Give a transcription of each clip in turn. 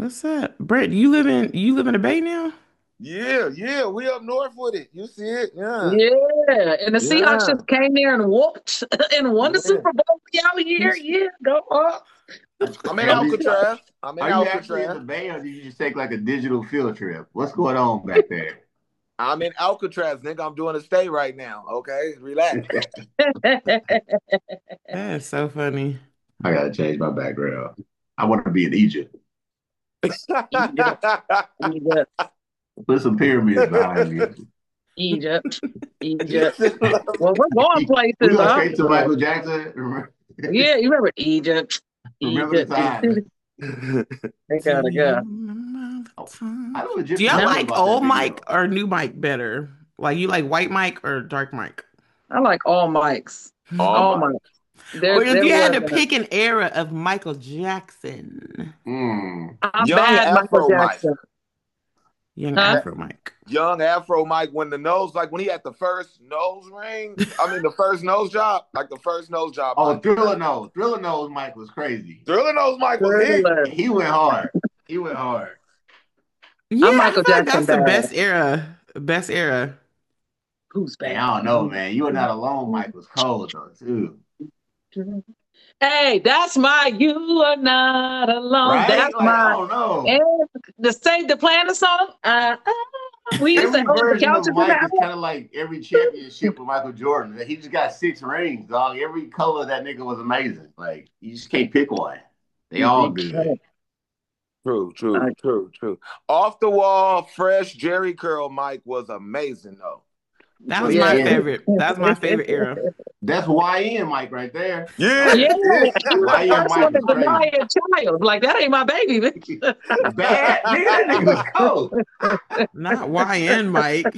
What's up, Brett? You live in the Bay now? Yeah, we up north with it. You see it? Yeah, Yeah, and the Seahawks yeah, just came there and whooped and won the yeah. Super Bowl. Y'all here? Yeah, go up. I'm in Are you Alcatraz. I'm in are you actually in Alcatraz. the Bay or did you just take like a digital field trip? What's going on back there? I'm in Alcatraz, nigga. I'm doing a stay right now. Okay, relax. That's so funny. I gotta change my background. I want to be in Egypt. Egypt, Egypt, Put some pyramids behind me. Egypt, You Egypt. just love Well, we're going We places, go huh? straight to Michael Jackson. Yeah, you remember Egypt, Remember the Egypt. time. They Do gotta you go. remember the Oh, I time? know Do Egyptian y'all Now, film like about that old Mike video. or new Mike better? Like you like white Mike or dark Mike? I like all mics, all all my. mics. Or There, if there you had was. to pick an era of Michael Jackson, I'm Young bad, Michael Afro Mike. Jackson, young huh? Afro Mike. Young Afro Mike when the nose, like when he had the first nose ring. I mean, the first nose job, like the first nose job Oh, Mike. Thriller Nose. Thriller Nose Mike was crazy. Thriller nose Mike was hit. Thriller. He went hard. He went hard. Yeah, I'm I Michael feel like Jackson that's the bad. best era. Best era. Who's Man, bad? I don't know, man. You were not alone. Mike was cold though, too. Hey, that's my "You Are Not Alone." Right? That's Like, I my don't know. and the Save the Planet song. We used to Every hold the version of couches in the Mike is house. kind of like every championship with Michael Jordan. He just got 6 rings, dog. Every color of that nigga was amazing. Like you just can't pick one. They all You good. can't. True, true, Uh, true, true. Off the wall, fresh Jerry curl Mike was amazing though. That was But my yeah. again, favorite. That was my favorite era. that's YN Mike right there. Yeah, Yeah, Right? yeah. he was the YN first one Mike to was deny crazy. a child. Like that ain't my baby, bitch. Bad nigga, that nigga was cold. Not YN Mike.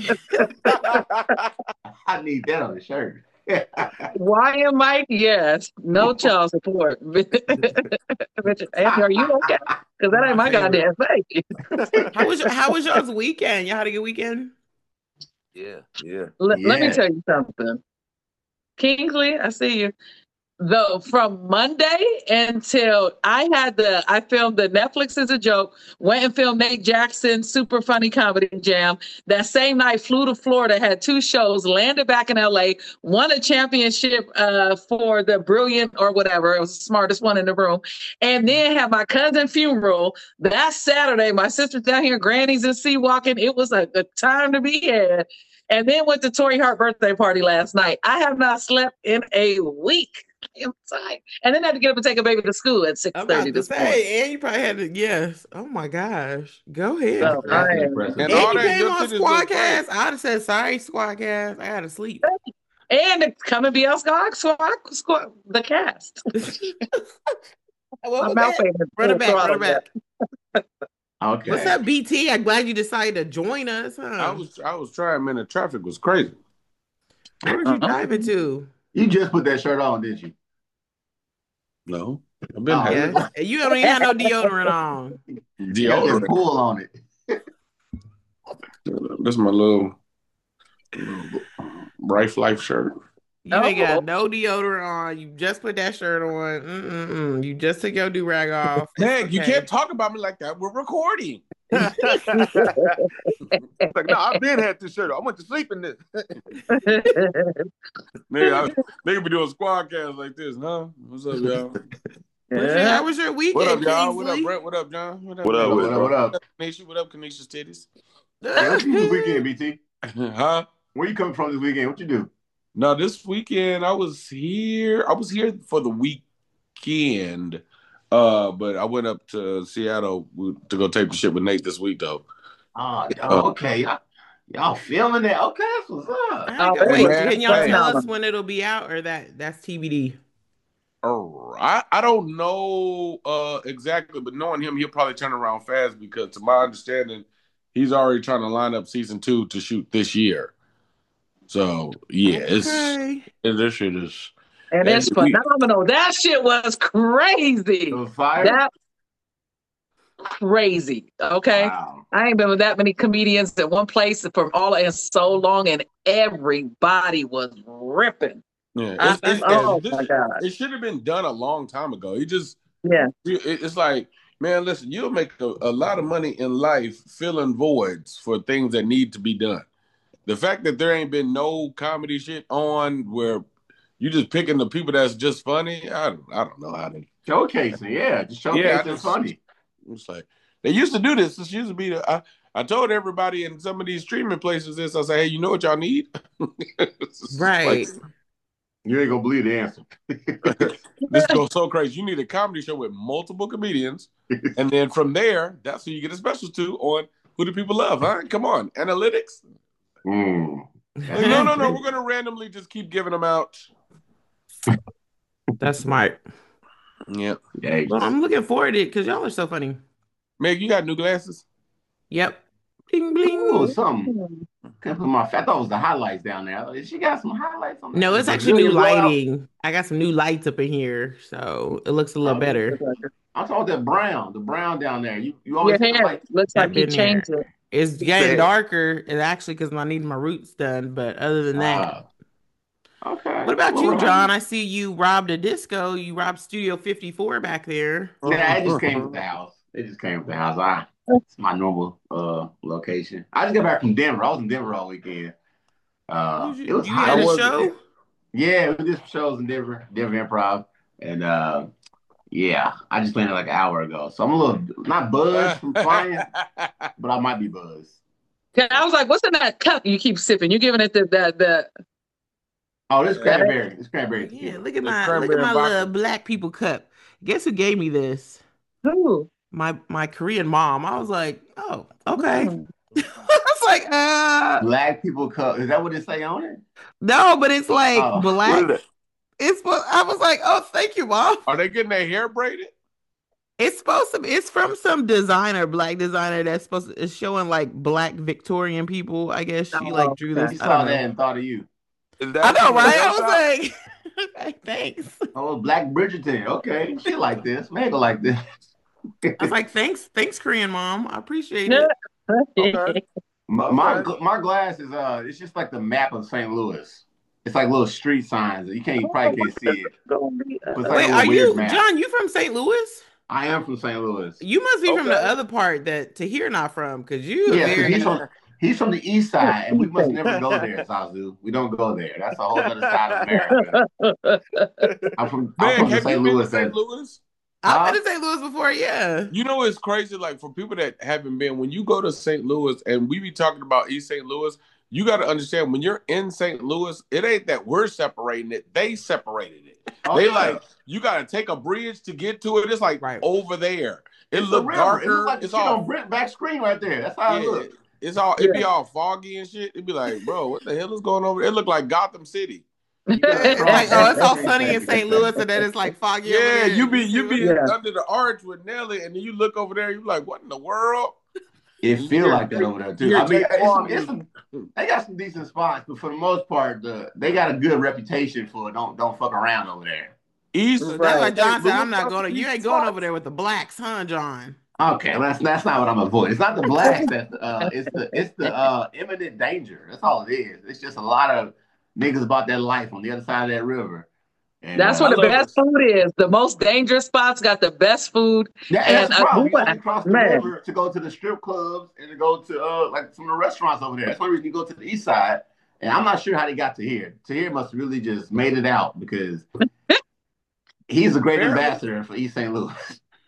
I need that on the shirt. Why am Mike? Yes, no child support. Richard, Anthony, are you okay? Because that ain't My my favorite. goddamn baby. How was y'all's weekend? Y'all had a good weekend? Yeah, yeah. Let me Yeah. tell you something. Kingsley, I see you. Though from Monday until I filmed the Netflix is a joke, went and filmed Nate Jackson's super funny comedy jam. That same night, flew to Florida, had two shows, landed back in LA, won a championship for the brilliant or whatever. It was the smartest one in the room. And then had my cousin funeral. That Saturday, my sister's down here, Granny's in Sea Walking. It was a time to be had. And then went to Tori Hart birthday party last night. I have not slept in a week inside. And then I had to get up and take a baby to school at I'm 6:30 about to this morning. say, and you probably had to, yes. Oh my gosh. Go ahead, So I That's girl. an am impressive And And all you feat. that came good on footage look great. Squadcast. I'd have said, sorry, Squadcast. I had to sleep. and it's coming be on squad the cast. What My was mouth that? ain't Run it full back, run it throttle yet. back. What's Okay. up, BT? I'm glad you decided to join us, I huh? was I was trying, man. The traffic was crazy. Where was you Uh-uh. driving to? You just put that shirt on, didn't you? No, I've been Oh, had it it. looked Yes. like And you don't even have no deodorant on. you got that Deodorant. pull on it. That's my little Rife Life shirt. You ain't Oh, got no deodorant on. You just put that shirt on. Mm-mm-mm. You just took your do-rag off. It's Dang, you okay. can't talk about me like that. We're recording. Like, no, I've been had this shirt. I went to sleep in this. Nigga be doing squad casts like this, huh? What's up, y'all? How was your What up, weekend, y'all? What up, Kingsley? Brett? What up, John? What up, What What up up, John? with what it, up, bro? what up? What up, Kanisha? What up, Kanisha's titties? Hey, what you do this weekend, BT? Huh? Where you coming from this weekend? What you do? No, this weekend I was here. I was here for the weekend. But I went up to Seattle to go tape the shit with Nate this week though. Uh, Okay. Y'all filming that? Okay, that's what's up. Oh, hey Wait, man, can y'all hey. tell us phenomenal. when it'll be out or that's TBD? I don't know exactly, but knowing him, he'll probably turn around fast because to my understanding, he's already trying to line up season 2 to shoot this year. So yeah, Okay. this shit is And and it's we phenomenal. That shit was It crazy. was fire? That crazy. Okay. Wow. I ain't been with that many comedians at one place for all in so long, and everybody was ripping. yeah, Oh my this God. it should have been done a long time ago. Yeah. It's like Man, listen, you'll make a lot of money in life filling voids for things that need to be done. The fact that there ain't been no comedy shit on where you just picking the people that's just funny, I don't know how to. Showcasing, yeah, just showcasing funny. It's like they used to do this. This used to be I told everybody in some of these streaming places this. I say, hey, you know what y'all need? Right. You ain't gonna believe the answer. This goes so crazy. You need a comedy show with multiple comedians, and then from there, that's who you get a special to on who do people love, huh? Come on, analytics. Mm. Like, no. We're gonna randomly just keep giving them out. That's smart. Yeah. Well, I'm looking forward to it because y'all are so funny. Meg, you got new glasses? Yep. Bling bling. Ooh, something. I thought it was the highlights down there. She got some highlights on. No, it's actually new lighting. I got some new lights up in here, so it looks a little better. I'm talking about the brown down there. You always your hair looks like you changed it. It's getting darker. It's actually because I need my roots done, but other than that. Okay. What about you, John? I see you robbed a disco. You robbed Studio 54 back there. Yeah, it just came with the house. It's my normal location. I just got back from Denver. I was in Denver all weekend. It was hot. You had a show? Yeah, we did some shows in Denver Improv. And yeah, I just landed like an hour ago. So I'm a little not buzzed from flying, but I might be buzzed. Yeah, I was like, what's in that cup you keep sipping? You giving it the Oh, this cranberry. It's cranberry. Yeah, look at my little black people cup. Guess who gave me this? Who? My Korean mom. I was like, oh, okay. I was like, Black people cup. Is that what it say on it? No, but it's like black. I was like, oh, thank you, Mom. Are they getting their hair braided? It's supposed to be. It's from some black designer that's is showing like black Victorian people. I guess she drew this. She saw that and thought of you. I know, right? I was like, thanks. Oh, Black Bridgerton. Okay, she like this. Man, go like this. I was like, thanks, Korean mom. I appreciate it. Okay. My glass is it's just like the map of St. Louis. It's like little street signs. You probably can't see it. Wait, are you John? You from St. Louis? I am from St. Louis. You must be from the other part that Tahir not from, because he's from the east side, and we must never go there, Zazu. We don't go there. That's a whole other side of America. I'm from St. Louis. I've been to St. Louis before, yeah. You know, it's crazy. Like, for people that haven't been, when you go to St. Louis, and we be talking about East St. Louis, you got to understand, when you're in St. Louis, it ain't that we're separating it. They separated it. You got to take a bridge to get to it. It's like over there. It look darker. It's all back screen right there. That's how it looks. It'd be all foggy and shit. It'd be like, bro, what the hell is going over there? It looked like Gotham City. It's like, it's all sunny in St. Louis, and then it's like foggy. Yeah, you be under the arch with Nelly, and then you look over there, you like, what in the world? It feel like that over there too. I mean, they got some decent spots, but for the most part, they got a good reputation for don't fuck around over there. That's why John said, I'm not going. You ain't going over there with the blacks, huh, John? Okay, that's not what I'm avoiding. It's not the blacks. It's the imminent danger. That's all it is. It's just a lot of niggas about that life on the other side of that river. And, that's where the best food is. The most dangerous spots got the best food. That's the problem. You got to cross the river to go to the strip clubs and to go to like some of the restaurants over there. That's one reason you go to the east side. And I'm not sure how they got to here. Tahir must really just made it out because he's a great ambassador for East St. Louis.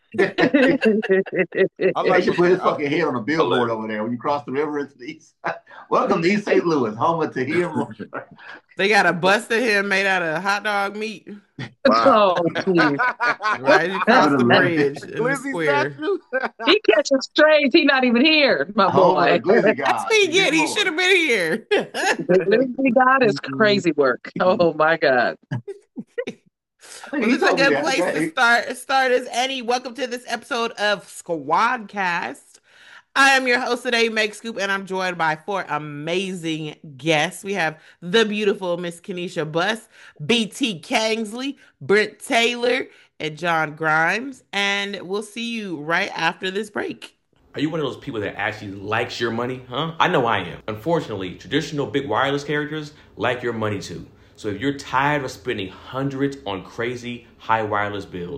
I should put his fucking head on a billboard over there when you cross the river into the east side. Welcome to East St. Louis, home of Tahir. They got a bust of him made out of hot dog meat. Wow. Right across the bridge in the square. He catches strays. He not even here, my boy. That's what he get. He should have been here. Glizzy God is crazy work. Oh my God. Well, this is a good place to start as any. Welcome to this episode of Squadcast. I am your host today, Meg Scoop, and I'm joined by 4 amazing guests. We have the beautiful Miss Kenesha Buss, BT Kingsley, Brent Taylor, and John Grimes. And we'll see you right after this break. Are you one of those people that actually likes your money, huh? I know I am. Unfortunately, traditional big wireless carriers like your money too. So if you're tired of spending hundreds on crazy high wireless bills,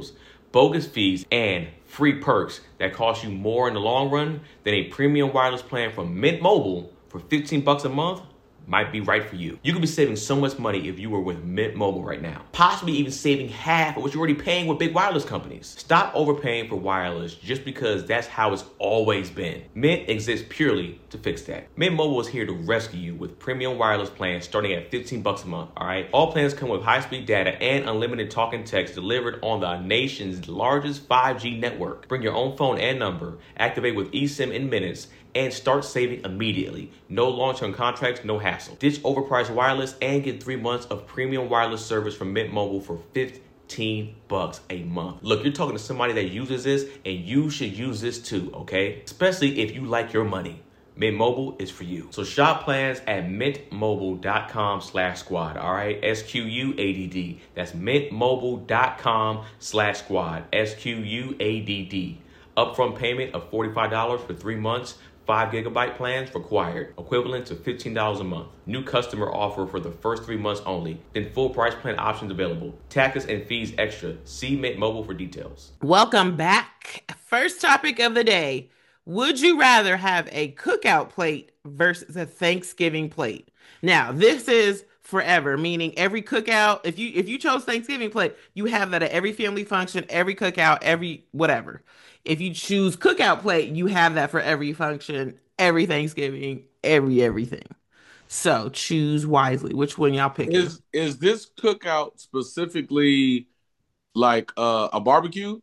bogus fees, and free perks that cost you more in the long run than a premium wireless plan from Mint Mobile for $15 a month might be right for you. You could be saving so much money if you were with Mint Mobile right now. Possibly even saving half of what you're already paying with big wireless companies. Stop overpaying for wireless just because that's how it's always been. Mint exists purely to fix that. Mint Mobile is here to rescue you with premium wireless plans starting at $15 a month, all right? All plans come with high-speed data and unlimited talk and text delivered on the nation's largest 5G network. Bring your own phone and number, activate with eSIM in minutes, and start saving immediately. No long-term contracts, no hassle. Ditch overpriced wireless and get 3 months of premium wireless service from Mint Mobile for $15 a month. Look, you're talking to somebody that uses this, and you should use this too, okay? Especially if you like your money. Mint Mobile is for you. So shop plans at mintmobile.com/squad, all right? SQUADD. That's mintmobile.com/squad, SQUADD. Upfront payment of $45 for 3 months. 5 gigabyte plans required, equivalent to $15 a month. New customer offer for the first 3 months only. Then full price plan options available. Taxes and fees extra. See Mint Mobile for details. Welcome back. First topic of the day. Would you rather have a cookout plate versus a Thanksgiving plate? Now, this is forever, meaning every cookout, if you chose Thanksgiving plate, you have that at every family function, every cookout, every whatever. If you choose cookout plate, you have that for every function, every Thanksgiving, everything. So choose wisely. Which one y'all picking? Is this cookout specifically like a barbecue?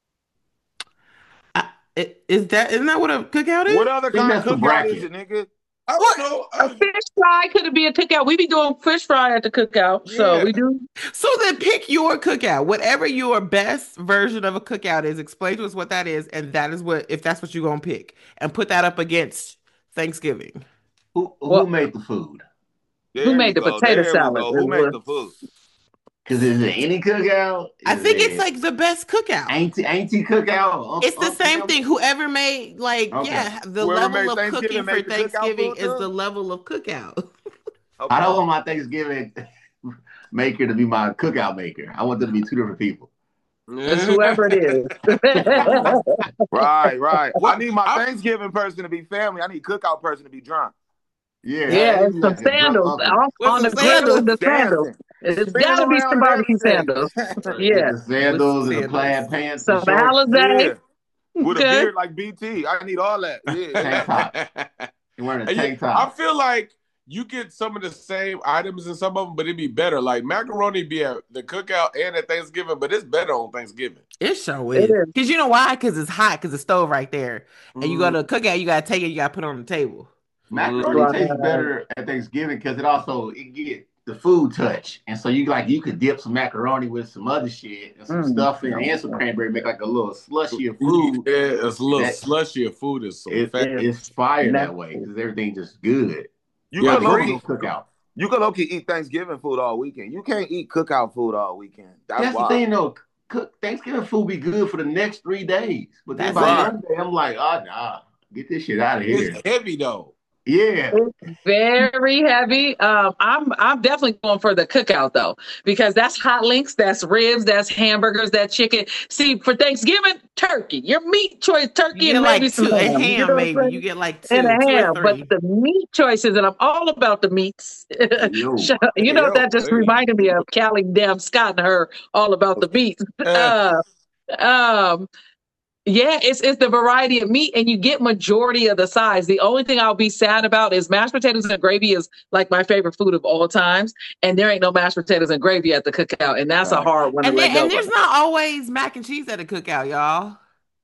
Isn't that what a cookout is? What other kind of cookout is it, nigga? I don't know. A fish fry could be a cookout. We be doing fish fry at the cookout, so we do. So then pick your cookout, whatever your best version of a cookout is. Explain to us what that is, and that is if that's what you're gonna pick, and put that up against Thanksgiving. Who made the food? Who made the potato salad? Who made the food? Because is it any cookout? I think it's like the best cookout. Auntie cookout. It's the same thing. Whoever made the level of cooking for Thanksgiving is the level of cookout. Okay. I don't want my Thanksgiving maker to be my cookout maker. I want them to be two different people. It's whoever it is. Right. I need my Thanksgiving person to be family. I need cookout person to be drunk. Yeah, some sandals on the grill with the sandals. It's got to be some barbecue sandals. Yeah. The sandals and the plaid pants. Some Alizé. With a beard like BT. I need all that. Tank top. You're wearing a tank top. I feel like you get some of the same items in some of them, but it'd be better. Like macaroni be at the cookout and at Thanksgiving, but it's better on Thanksgiving. It sure is. Because you know why? Because it's hot, because the stove right there. And you go to the cookout, you got to take it, you got to put it on the table. Macaroni tastes better at Thanksgiving because it get the food touch, and so you could dip some macaroni with some other shit and some stuffing and some cranberry, make like a little slushy of food. Yeah, it's a little slushy of food. It's fire that way because everything just good. You could low-key eat Thanksgiving food all weekend. You can't eat cookout food all weekend. That's the thing though. Thanksgiving food be good for the next 3 days, but then by Monday I'm like, nah, get this shit out of here. It's heavy though. Yeah, it's very heavy. I'm definitely going for the cookout though, because that's hot links, that's ribs, that's hamburgers, that chicken. See, for Thanksgiving, turkey. Your meat choice, turkey and maybe some ham. Maybe you get like 2 and a ham, or 3. but the meat choices, and I'm all about the meats. That just reminded me of Callie Damn Scott and her all about the meats. Yeah, it's the variety of meat, and you get majority of the size. The only thing I'll be sad about is mashed potatoes and gravy is like my favorite food of all times, and there ain't no mashed potatoes and gravy at the cookout, and that's a hard one to let go. And there's not always mac and cheese at a cookout, y'all.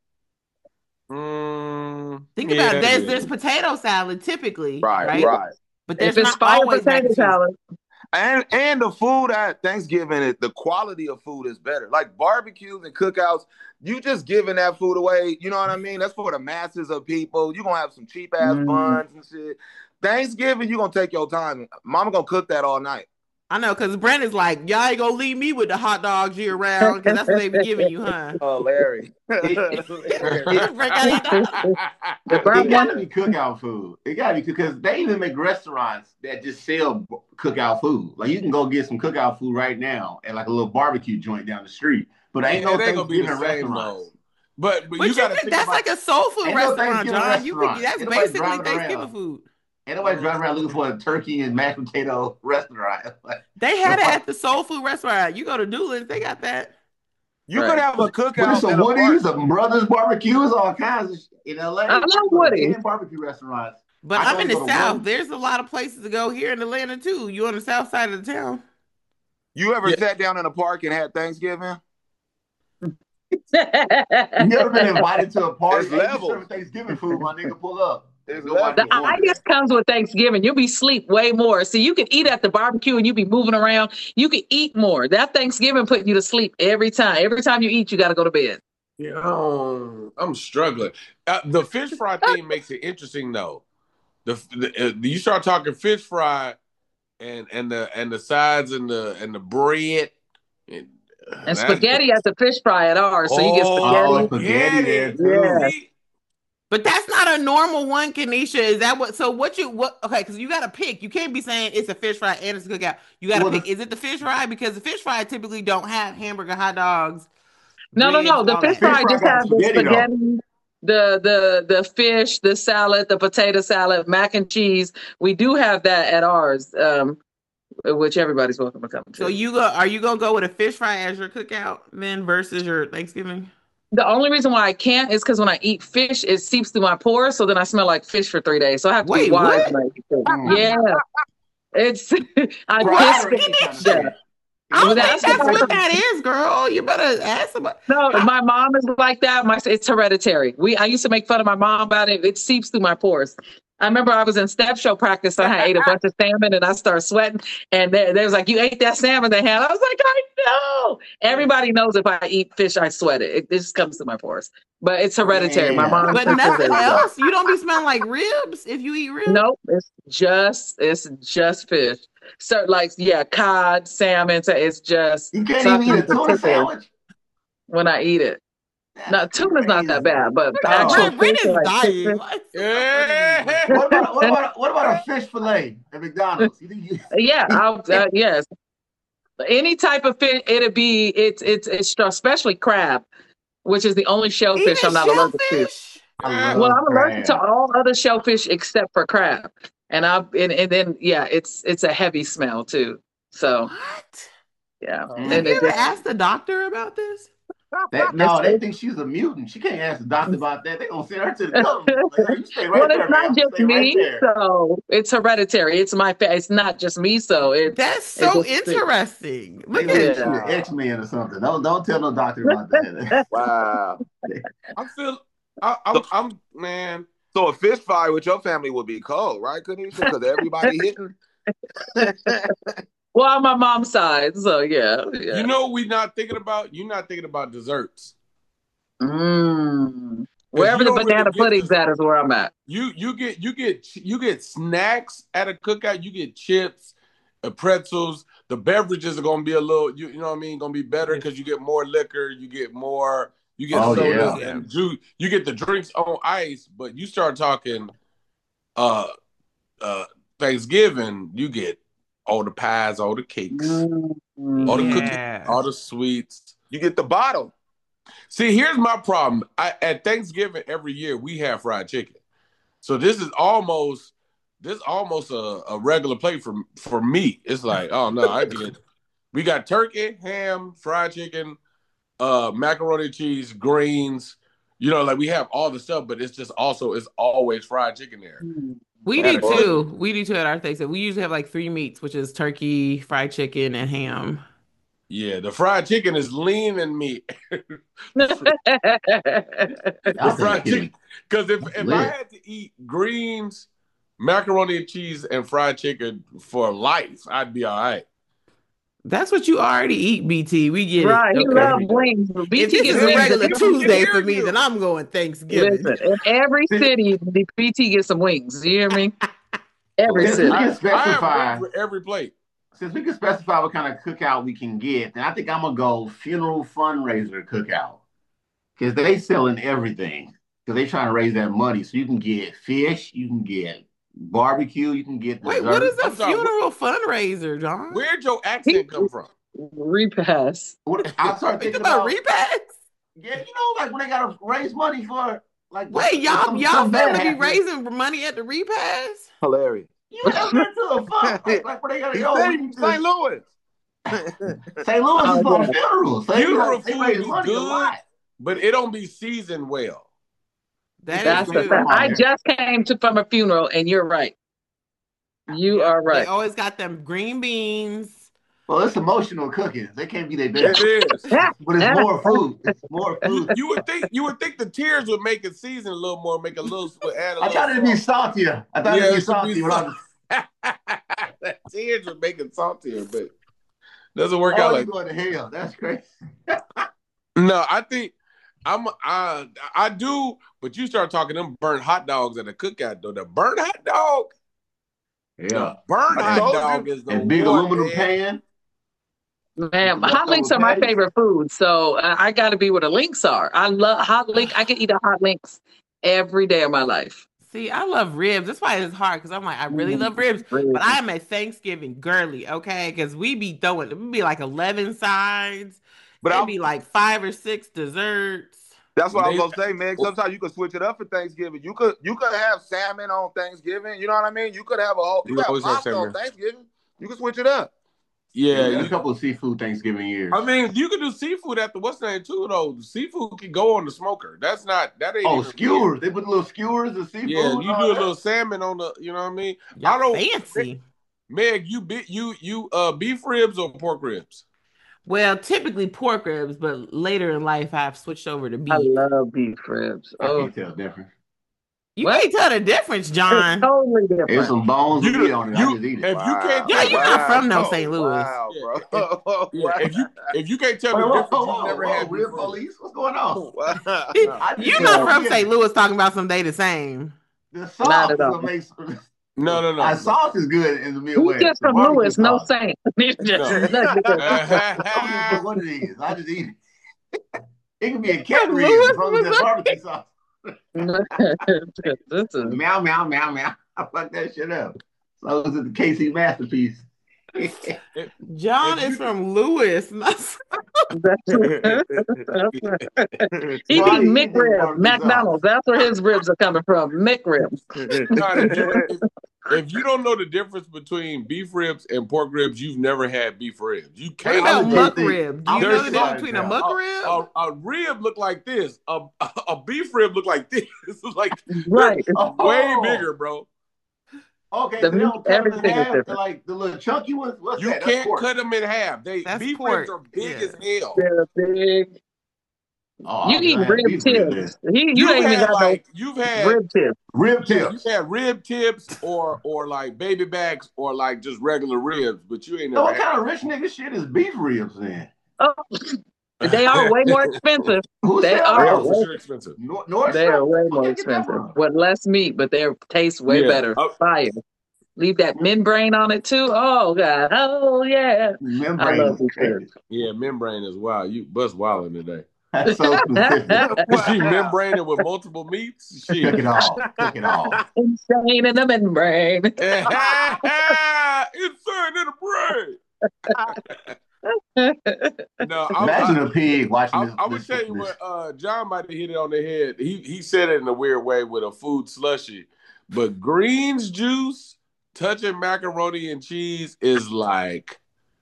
Think about it. There's potato salad typically, right? But there's not always potato salad. And the food at Thanksgiving, the quality of food is better. Like barbecues and cookouts, you just giving that food away. You know what I mean? That's for the masses of people. You're going to have some cheap ass buns and shit. Thanksgiving, you're going to take your time. Mama going to cook that all night. I know, because Brandon's like, y'all ain't going to leave me with the hot dogs year round, because that's what they be giving you, huh? Oh, Larry. It gotta be cookout food. It gotta be, because they even make restaurants that just sell cookout food. Like you can go get some cookout food right now at like a little barbecue joint down the street But ain't no Thanksgiving restaurants. Though. But you got to think that's like a soul food restaurant, John. That's basically Thanksgiving food. Ain't nobody driving around looking for a turkey and mashed potato restaurant. They had it at the soul food restaurant. You go to Doolittle, they got that. You could have a cookout. There's some Woody's, some Brothers Barbecues, all kinds of shit in LA. I love Woody's. Barbecue restaurants. But I'm in the South. There's a lot of places to go here in Atlanta too. You on the South side of the town. You ever sat down in a park and had Thanksgiving? You ever been invited to a party? There's levels. Hey, Thanksgiving food, my nigga, pull up. The itis comes with Thanksgiving. You'll be sleep way more. See, you can eat at the barbecue and you be moving around. You can eat more. That Thanksgiving putting you to sleep every time. Every time you eat, you got to go to bed. Yeah, I'm struggling. The fish fry thing makes it interesting though. You start talking fish fry and the sides and the bread and spaghetti at the fish fry at ours. So you get spaghetti. Yeah. But that's not a normal one, Kenesha. Is that what? So what? Okay, because you got to pick. You can't be saying it's a fish fry and it's a cookout. You got to pick. Is it the fish fry? Because the fish fry typically don't have hamburger, hot dogs. No. The fish fry just has the spaghetti, the fish, the salad, the potato salad, mac and cheese. We do have that at ours, which everybody's welcome to come to. So are you gonna go with a fish fry as your cookout then versus your Thanksgiving? The only reason why I can't is because when I eat fish, it seeps through my pores, so then I smell like fish for 3 days. So I have to be wise. Yeah, it's I piss. I don't think that's what that is, girl. You better ask somebody. No, my mom is like that. It's hereditary. I used to make fun of my mom about it. It seeps through my pores. I remember I was in step show practice. So I ate a bunch of salmon and I started sweating. And they was like, "You ate that salmon they had?" I was like, "I know." Everybody knows if I eat fish, I sweat it. It just comes to my pores. But it's hereditary. My mom. But nothing else. You don't be smelling like ribs if you eat ribs. Nope. It's just fish. So cod, salmon. So it's just. You can't even eat a tuna sandwich when I eat it. No, tuna's not that bad, but the actual fish is dying. What about a fish fillet at McDonald's? Yeah, yes. Any type of fish, it's especially crab, which is the only shellfish I'm not allergic to. I'm allergic to all other shellfish except for crab, and then it's a heavy smell too. So what? Yeah. Have you ever asked the doctor about this? They think she's a mutant. She can't ask the doctor about that. They're going to send her to the government. It's not just me, so it's hereditary. It's it's not just me, so that's so interesting. Look at you, X-Men or something. Don't tell no doctor about that. Wow. I'm man. So a fish fry with your family would be cold, right, Kenesha? Because everybody hitting. Well, on my mom's side, so yeah. You know, you're not thinking about desserts. Wherever the banana pudding's at is where I'm at. You get snacks at a cookout. You get chips, pretzels. The beverages are gonna be a little, you know what I mean, gonna be better because you get more liquor. You get soda and juice. You get the drinks on ice, but you start talking Thanksgiving, you get all the pies, all the cakes, all the cookies, all the sweets. You get the bottle. See, here's my problem. At Thanksgiving every year we have fried chicken, so this is almost a regular plate for me. It's like, oh no, we got turkey, ham, fried chicken, macaroni and cheese, greens. You know, like we have all the stuff, but it's always fried chicken there. We do too. We do too at our Thanksgiving. We usually have like 3 meats, which is turkey, fried chicken, and ham. Yeah, the fried chicken is lean in meat. The fried chicken, because if I had to eat greens, macaroni and cheese, and fried chicken for life, I'd be all right. That's what you already eat, BT. We get right. He loves wings. BT if this is a regular Tuesday for me, then I'm going Thanksgiving. Listen, in every city, the BT gets some wings. You hear me? Every city. I have every plate. Since we can specify what kind of cookout we can get, then I think I'm gonna go funeral fundraiser cookout because they selling everything because they trying to raise that money. So you can get fish, you can get barbecue, you can get. Wait, what is a funeral fundraiser, John? Where'd your accent come from? Repass. I started Think thinking about about repass. yeah, like when they gotta raise money for like Wait, y'all some bad family be happens. raising money at the repass? Hilarious. You ever been to a fuck like where they gotta He yo? said We he need from St. to Louis. St. Louis is Oh, for yeah. funerals. So Funeral they food raise be money a good, lot. but it don't be seasoned well. That That's is the Straight true. fact. from I there. just came from a funeral, and you're right. You are They right. always got them green beans. Well, it's emotional cooking. They can't be their best. It is. But it's more food. It's more food. You would think the tears would make it season a little more, make a little add a I little. thought it'd be salt. saltier. I thought Yeah, it'd be it should be salty. When the tears would make it saltier, but doesn't work oh, out you like. going to hell. That's crazy. No, I think I do, but you start talking them burnt hot dogs at the cookout though. The burnt hot dog, Yeah. burnt I hot told dog you. is the And big one, aluminum man. pan. Man, hot links are my patties. favorite food, so I got to be where the links are. I love hot link. I can eat a hot links every day of my life. See, I love ribs. That's why it's hard because I'm like, I really love ribs, but I am a Thanksgiving girly, okay? Because we be like 11 sides. But It'd be like 5 or 6 desserts. that's what I was gonna say, man. Sometimes you could switch it up for Thanksgiving. You could have salmon on Thanksgiving. You know what I mean? You could have You always have lobster on salmon. Thanksgiving. You can switch it up. Yeah, There's a couple of seafood Thanksgiving years. I mean, you can do seafood after what's the name too, though. Seafood can go on the smoker. That ain't Oh, even skewers. weird. They put little skewers of seafood. Yeah, and you all do a that. little salmon on the, you know what I mean? Y'all I don't fancy. Meg, you beef ribs or pork ribs? Well, typically pork ribs, but later in life I've switched over to I beef. love beef ribs. I Oh, can't tell the difference. You What? can't tell the difference, it's John. totally There's different. some bones of You- meat on it. I you- just eat it. If you can't Yeah, tell you're the not from no St. Louis. Wow, bro. Yeah, if you can't tell the Whoa, difference, you never had beef rib ribs. police. What's going on? Wow. I just You're said not I from get St. it. Louis talking about some day the same. The sauce Not is at all. what makes. No. Our sauce is good in the He's Midwest. just The from barbecue Lewis, no sauce. saint. He's just- I don't give a fuck what it is. I just eat it. It could be a cat From rib Lewis, as long as that barbecue sauce. This is Meow, meow, meow, meow. I fuck that shit up. So it's the KC masterpiece. John If is you- from Lewis. He Why be you McRib, eat this barbecue McDonald's. That's where his ribs are coming from. McRib. If you don't know the difference between beef ribs and pork ribs, you've never had beef ribs. You What can't. about legit muck think- rib? Do I you know the legit difference between a think- muck rib? A rib look like this. A beef rib look like this. It's like Right. way bigger, bro. Okay, The so they don't meat- cut them in everything is half. different. They're like the little chunky ones. What's You that? That's can't pork. cut them in half. That's Beef pork, ribs are big yeah. as hell. They're big. Oh, You I eat had rib beef rib tips. then. You You've ain't even had got like you've no had rib tips. Rib you've tips. had rib tips or like baby backs or like just regular ribs, but you ain't So never what had. kind of rich nigga shit is beef ribs then? Oh, they are way more expensive. Who They sell are. They are those? for sure expensive. Nordstrom? They are way Where more you get that expensive from? with less meat, but they taste way Yeah. better. Fire. Leave that membrane on it too. Oh God. Oh yeah. I Membrane love is beef crazy. ribs. Yeah, membrane is wild. You bust wilding today. That's so specific. She membraning with multiple meats. Cook Shit. it all. Cook it all. Insane in the membrane. Insane in the brain. No, Imagine a pig watching I this. would this- tell you this- what John might have hit it on the head. He said it in a weird way with a food slushy, but greens juice touching macaroni and cheese is like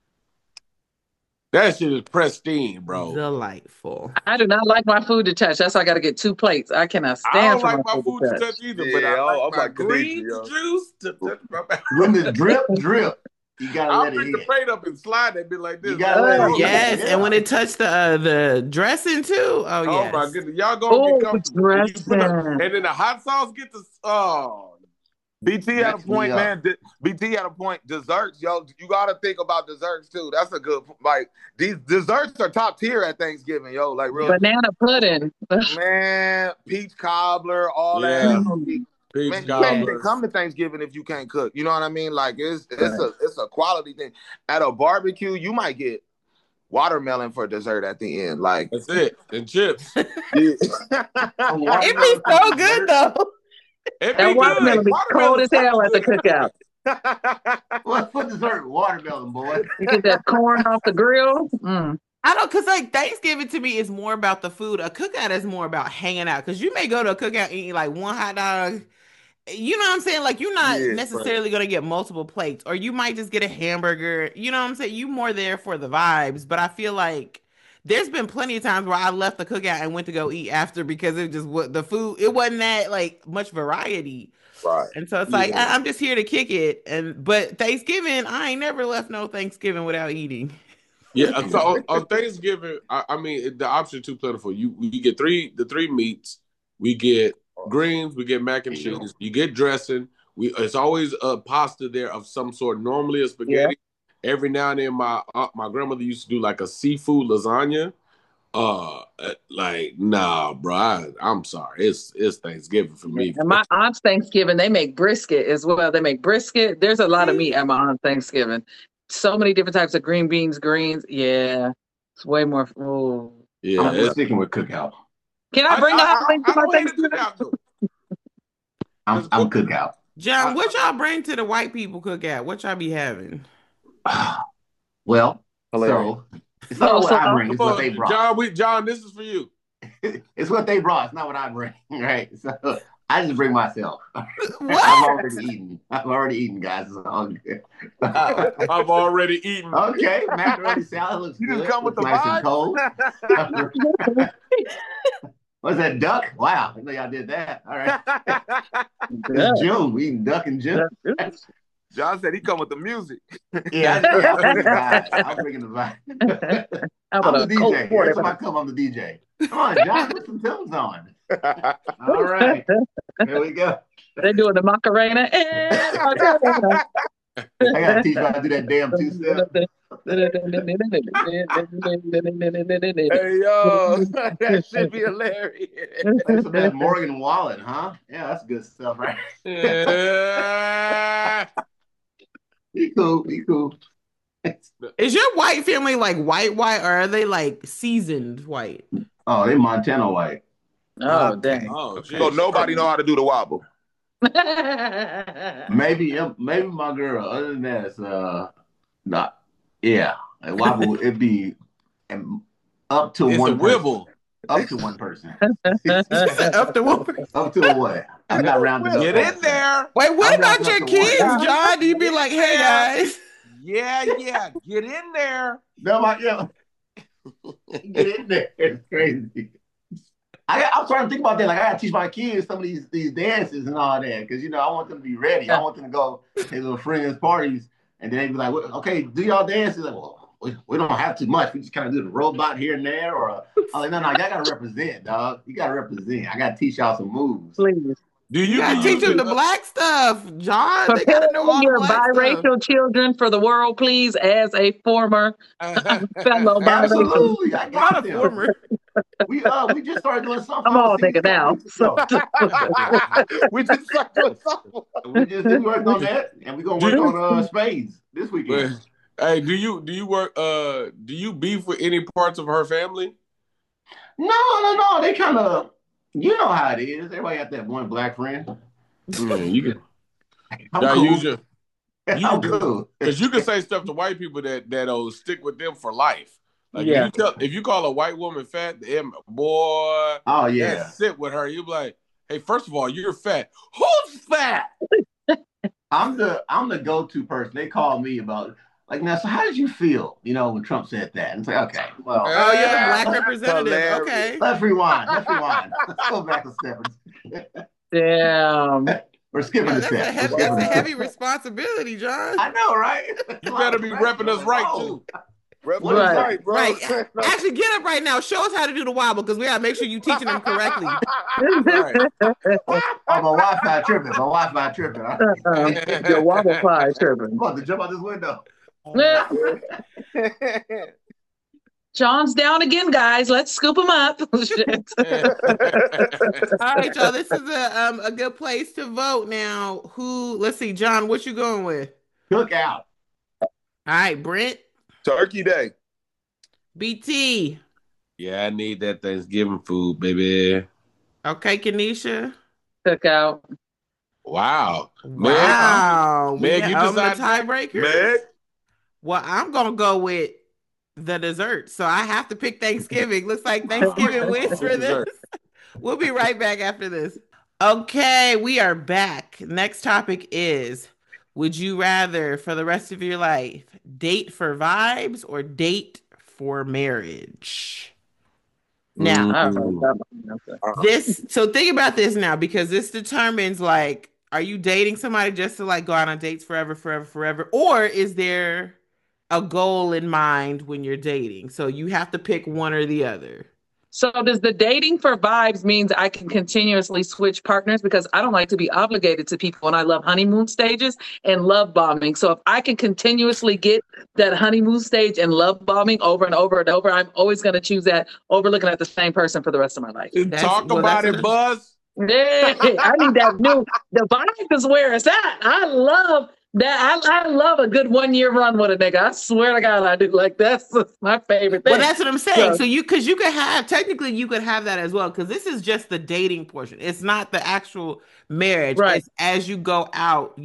that shit is pristine, bro. Delightful. I do not like my food to touch. That's why I got to get 2 plates. I cannot I stand don't for like my food to touch either, but Yeah, I like I'm my like Khadijah, greens yo. juice to touch my macaroni. When the drip, you gotta I'll let it pick the hit. plate up and slide that bit like this. You gotta let it hit. Yes, Yeah. and when it touched the dressing too. Oh, Oh yes. my goodness, y'all gonna Oh, get comfortable. And, dressing. and then the hot sauce get the BT had a Mess me point, up. man. BT had a point. Desserts, yo, you gotta think about desserts too. That's a good like these desserts are top tier at Thanksgiving, yo. Like real Banana pudding. man, peach cobbler, all Yeah. that. peach Man, you can't even cobbler. come to Thanksgiving if you can't cook. You know what I mean? Like it's a quality thing. At a barbecue, you might get watermelon for dessert at the end. Like That's it. And chips. It'd be so good though. It That be watermelon good. be cold as hell at the good. cookout. What's for dessert? Watermelon, boy. You get that corn off the grill. Mm. I don't, cause like Thanksgiving to me is more about the food. A cookout is more about hanging out. Cause you may go to a cookout eating like one hot dog. You know what I'm saying? Like you're not Yeah, right. necessarily gonna get multiple plates, or you might just get a hamburger. You know what I'm saying? You more there for the vibes. But I feel like there's been plenty of times where I left the cookout and went to go eat after because it just what the food. It wasn't that like much variety. Right. And so it's like Yeah. I'm just here to kick it. And but Thanksgiving, I ain't never left no Thanksgiving without eating. Yeah, so on Thanksgiving, I mean the option too plentiful. You get the three meats. We get greens. We get mac and cheese. You get dressing. It's always a pasta there of some sort. Normally a spaghetti. Every now and then, my grandmother used to do like a seafood lasagna. Like nah, bro. I'm sorry. It's Thanksgiving for me. And my aunt's Thanksgiving, they make brisket as well. They make brisket. There's a lot of meat at my aunt's Thanksgiving. So many different types of green beans, greens. Yeah, it's way more. Oh. Yeah, I'm sticking with cookout. Can I bring out things to my Thanksgiving? I'm cookout. John, what y'all bring to the white people cookout? What y'all be having? Well, so it's not what I bring. It's what they brought. John, this is for you. It's what they brought. It's not what I bring. Right. So I just bring myself. What? I've already eaten, guys. It's all good. I've already eaten. Okay, macaroni salad looks You good. just come with the nice vibe? and cold. What's that, duck? Wow, I know y'all did that. All right. It's June. We eating duck in June. John said he come with the music. Yeah, I'm bringing the vibe. I'm the DJ. Every time I come, I'm the DJ. Come on, John, put some tunes on. All right. Here we go. They're doing the Macarena. I got to teach you how to do that damn two-step. Hey, yo, that should be hilarious. That's some that Morgan Wallen, huh? Yeah, that's good stuff, right? Be cool, be cool. Is your white family like white, or are they like seasoned white? Oh, they Montana white. Oh, dang. Oh, So nobody know how to do the wobble. Maybe my girl. Other than that, it's not. Yeah, a wobble. It'd be up to it's one a wibble. Up to one person. Up to one. Up to what? I'm not rounding up. Get in there. Wait, what about your kids, John? Do you be like, hey guys? Yeah. Get in there. No, get in there. It's crazy. I'm trying to think about that. Like, I gotta teach my kids some of these dances and all that, because I want them to be ready. I want them to go to their little friends' parties, and then they be like, "Okay, do y'all dances?" Like, well, we don't have too much. We just kind of do the robot here and there. Or I'm like, no, y'all gotta represent, dog. You gotta represent. I gotta teach y'all some moves. Please. Do you teach them the black stuff, John? They gotta know all your the black biracial stuff. children for the world, please, as a former fellow biracial. Absolutely, I got them. Former. We just started doing something. I'm all nigga now. So. We just started doing something. We worked on that, and we're gonna work on spades this weekend. Hey, do you work? Do you beef with any parts of her family? No. They kind of, you know how it is. Everybody got that one black friend. You can. I'm cool. I'm cool. Because you can say stuff to white people that'll stick with them for life. Like if you call a white woman fat, boy, oh yeah, sit with her. You be like, hey, first of all, you're fat. Who's fat? I'm the go-to person. They call me about like, now. So how did you feel? When Trump said that, and it's like, okay, well, oh, you're the black representative. Okay, let's rewind. Let's go back a step. Damn. We're skipping a step. That's a heavy responsibility, John. I know, right? You better be repping us right too. Right, bro. Right. Actually, get up right now. Show us how to do the wobble, because we gotta make sure you're teaching them correctly. Right. Oh, my Wi-Fi tripping. Your wobble pie tripping. I'm about to jump out this window. John's down again, guys. Let's scoop him up. All right, y'all. This is a good place to vote now. Let's see, John, what you going with? Cookout. All right, Brent. Turkey Day. BT. Yeah, I need that Thanksgiving food, baby. Okay, Kenesha. Cookout. Wow. Wow. Meg, you I'm the decide. tiebreaker. Meg? Well, I'm going to go with the dessert. So I have to pick Thanksgiving. Looks like Thanksgiving wins for this. We'll be right back after this. Okay, we are back. Next topic is, would you rather, for the rest of your life, date for vibes or date for marriage? Now, so think about this now, because this determines, like, are you dating somebody just to like go out on dates forever? Or is there a goal in mind when you're dating? So you have to pick one or the other. So does the dating for vibes means I can continuously switch partners? Because I don't like to be obligated to people, and I love honeymoon stages and love bombing. So if I can continuously get that honeymoon stage and love bombing over and over and over, I'm always going to choose that over looking at the same person for the rest of my life. Talk about it, Buzz. Yeah, I need that new. The vibe is where it's at. I love that. I love a good 1 year run with a nigga. I swear to God, I do. Like, that's my favorite thing. Well, that's what I'm saying. So you could have that as well, because this is just the dating portion. It's not the actual marriage. Right. It's as you go out,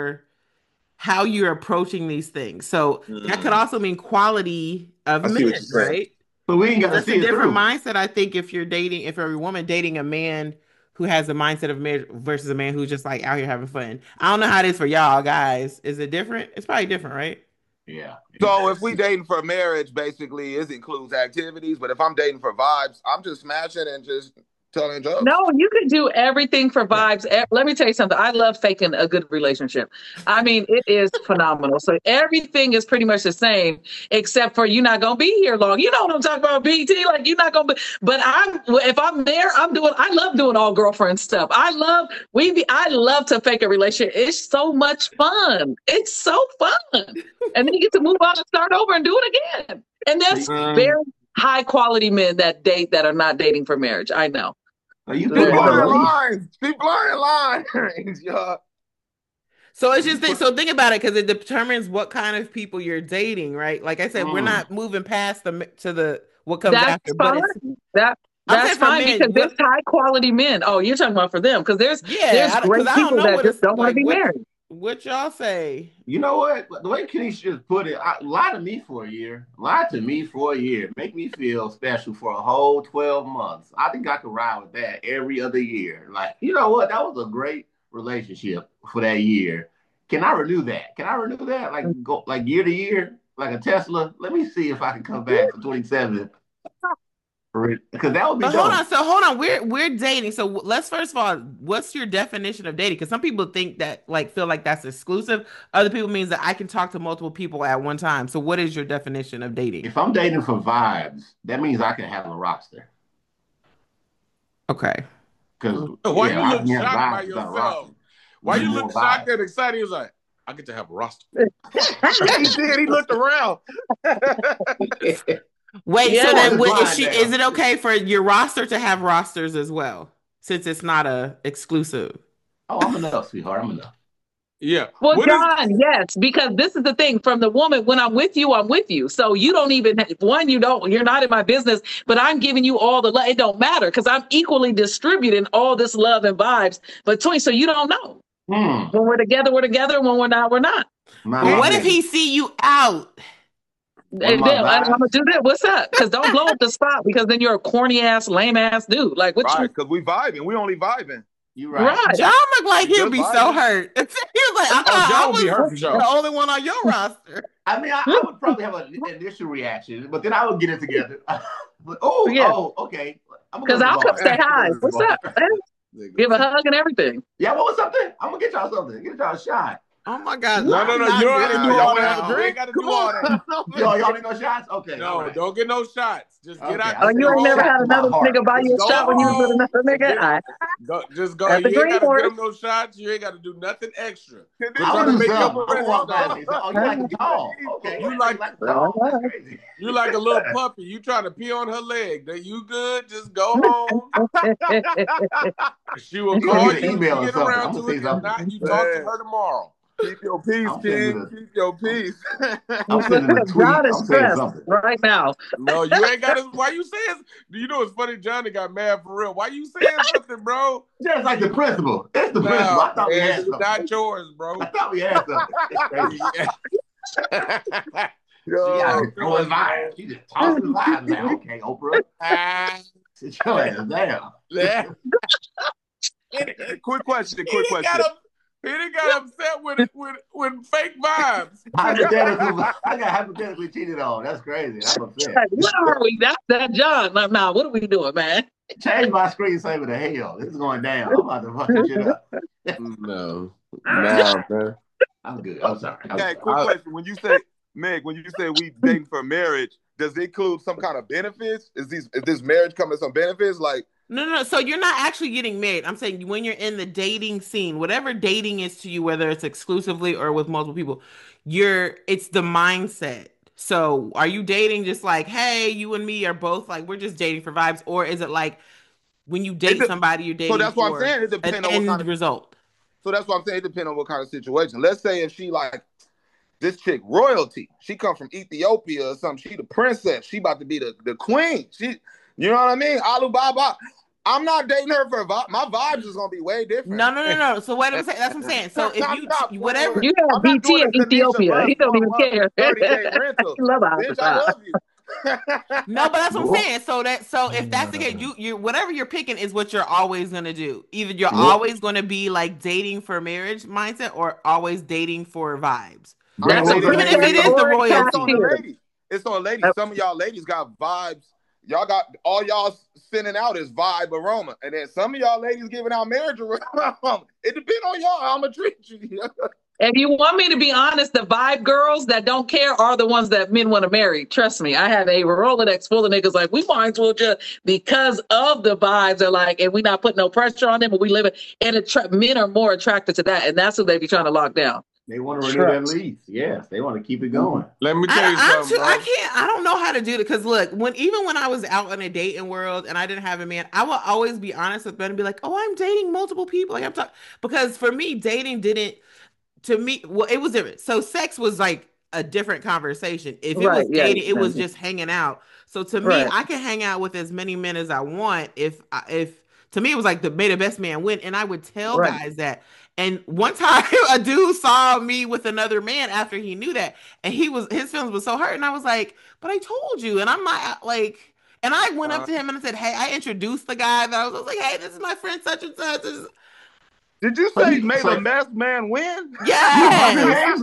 how you're approaching these things. So that could also mean quality of men, right? But we ain't got to see a different mindset. I think if you're a woman dating a man who has the mindset of marriage versus a man who's just like out here having fun. I don't know how it is for y'all guys. Is it different? It's probably different, right? Yeah. So if we dating for marriage, basically, it includes activities. But if I'm dating for vibes, I'm just smashing and just telling jokes. No, you could do everything for vibes. Let me tell you something. I love faking a good relationship. I mean, it is phenomenal. So everything is pretty much the same, except for you're not gonna be here long. You know what I'm talking about, BT? Like, you're not gonna be. But if I'm there, I love doing all girlfriend stuff. I love to fake a relationship. It's so much fun. It's so fun. And then you get to move on and start over and do it again. And that's very high quality men that date that are not dating for marriage. I know. You blurring lines. Be blurring lines, y'all. So it's just so think about it, because it determines what kind of people you're dating, right? Like I said, we're not moving past what comes after. Fine. That's fine, because there's high quality men. Oh, you're talking about for them, because there's great people that just don't want to be married. What y'all say? You know what? The way Kenisha just put it, lie to me for a year. Make me feel special for a whole 12 months. I think I could ride with that every other year. Like, you know what? That was a great relationship for that year. Can I renew that? Like, go like year to year, like a Tesla? Let me see if I can come back for 27. Because that would be dope. Hold on. We're dating. So let's first of all, what's your definition of dating? Because some people think that, like, feel like that's exclusive. Other people means that I can talk to multiple people at one time. So what is your definition of dating? If I'm dating for vibes, that means I can have a roster. Okay. Because why you look shocked by yourself? Why you look shocked and excited? He was like, I get to have a roster. He did. He looked around. Wait, so then is it okay for your roster to have rosters as well, since it's not a exclusive? Oh, I'm enough, sweetheart. I'm enough. Yeah. Well, John, yes, because this is the thing. From the woman, when I'm with you, I'm with you. So you don't even, you're not in my business, but I'm giving you all the love. It don't matter, because I'm equally distributing all this love and vibes between, so you don't know. When we're together, we're together. When we're not, we're not. What if he see you out? I'm gonna do that. What's up? Because don't blow up the spot, because then you're a corny ass, lame ass dude. Like, what? Right? Because we vibing. We only vibing. You right. John look like he'll be so hurt. He was like, John will be hurt for sure. The only one on your roster. I mean, I would probably have an initial reaction, but then I would get it together. Okay. Because I'll come say hi. What's up? Give a hug and everything. Yeah, what was something? I'm gonna get y'all something. Get y'all a shot. Oh my God! No! You don't have to do all that. You ain't got to do all that. Y'all need no shots? Okay. No, don't get no shots. Just get out. Oh, you ain't never had another nigga buy you a shot when you was with another nigga? Just go. You ain't got to get them no shots. You ain't got to do nothing extra. You like a little puppy. You trying to pee on her leg. You good? Just go home. She will call you. Get around to it. If not, you talk to her tomorrow. Keep your peace, King. Keep your peace. I'm sending a tweet. John is I'm saying stressed something right now. No, you ain't got to. Why you saying? You know it's funny. Johnny got mad for real. Why you saying something, bro? Just like the principal. It's the principal. I thought we had something. Not yours, bro. I thought we had something. She out here throwing vibes. She just tossing the vibes now. Okay, Oprah. Sit your ass down. Quick question. He didn't got upset with fake vibes. I got hypothetically cheated on. That's crazy. I'm upset. What are we? That's John. Nah, what are we doing, man? Change my screensaver to hell. This is going down. I'm about to fuck this shit up. No, man. I'm good. I'm sorry. Okay, quick question. When you say, Meg, we dating for marriage, does it include some kind of benefits? Is this marriage coming with some benefits? Like, No. So you're not actually getting married. I'm saying when you're in the dating scene, whatever dating is to you, whether it's exclusively or with multiple people, it's the mindset. So are you dating just like, hey, you and me are both like, we're just dating for vibes? Or is it like when you date somebody, you're dating so that's what for I'm saying. It depends an on what end kind of result? So that's what I'm saying. It depends on what kind of situation. Let's say if she like this chick royalty, she come from Ethiopia or something. She the princess. She about to be the queen. You know what I mean? Alibaba. I'm not dating her for vibe. My vibes is gonna be way different. No. So what I'm saying, that's what I'm saying. So if whatever you have BT in Ethiopia, he don't even care. 30-day rental. Bitch, I love you. No, but that's what I'm saying. So if that's the case, you whatever you're picking is what you're always gonna do. Either you're always gonna be like dating for marriage mindset or always dating for vibes. Even if it is the royalty. It's on ladies. Some of y'all ladies got vibes. Y'all got all y'all sending out is vibe aroma, and then some of y'all ladies giving out marriage aroma. It depends on y'all how I'm gonna treat you. If you want me to be honest, the vibe girls that don't care are the ones that men want to marry. Trust me, I have a Rolodex full of niggas like, we might as well just, because of the vibes are like, and we not putting no pressure on them, but we live it. And men are more attracted to that. And that's what they be trying to lock down. They want to renew their lease. Yes, they want to keep it going. Let me tell you something, bro. I don't know how to do it because look, even when I was out in a dating world and I didn't have a man, I will always be honest with men and be like, oh, I'm dating multiple people. Like I'm talking because for me, dating didn't. To me, well, it was different. So sex was like a different conversation. If it was dating, it was just hanging out. So to me, I can hang out with as many men as I want. If to me, it was like may the best man win. And I would tell guys that. And one time a dude saw me with another man after he knew that. And his feelings were so hurt. And I was like, but I told you. And I'm not like, and I went up to him and I said, hey, I introduced the guy that I was like, hey, this is my friend such and such. Did you say may the best man win? Yes.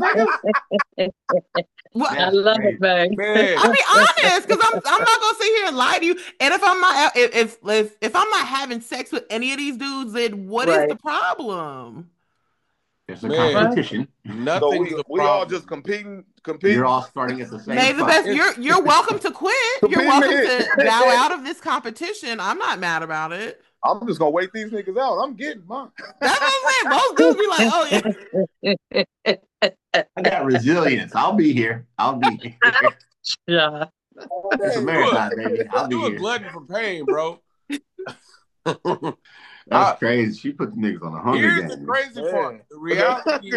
Well, I love it, man. I'll be honest, because I'm not gonna sit here and lie to you. And if I'm not if I'm not having sex with any of these dudes, then what is the problem? It's a competition. Nothing. So we all just competing. You're all starting at the same May the best. You're welcome to quit. You're welcome to bow out of this competition. I'm not mad about it. I'm just gonna wait these niggas out. I'm getting mine. That's what I'm saying. Most dudes be like, oh yeah. I got resilience. I'll be here. Yeah. It's a marathon, baby. I'll be here. You a glutton for pain, bro. That's crazy. She put the niggas on the Hunger Games. Here's the crazy part. The reality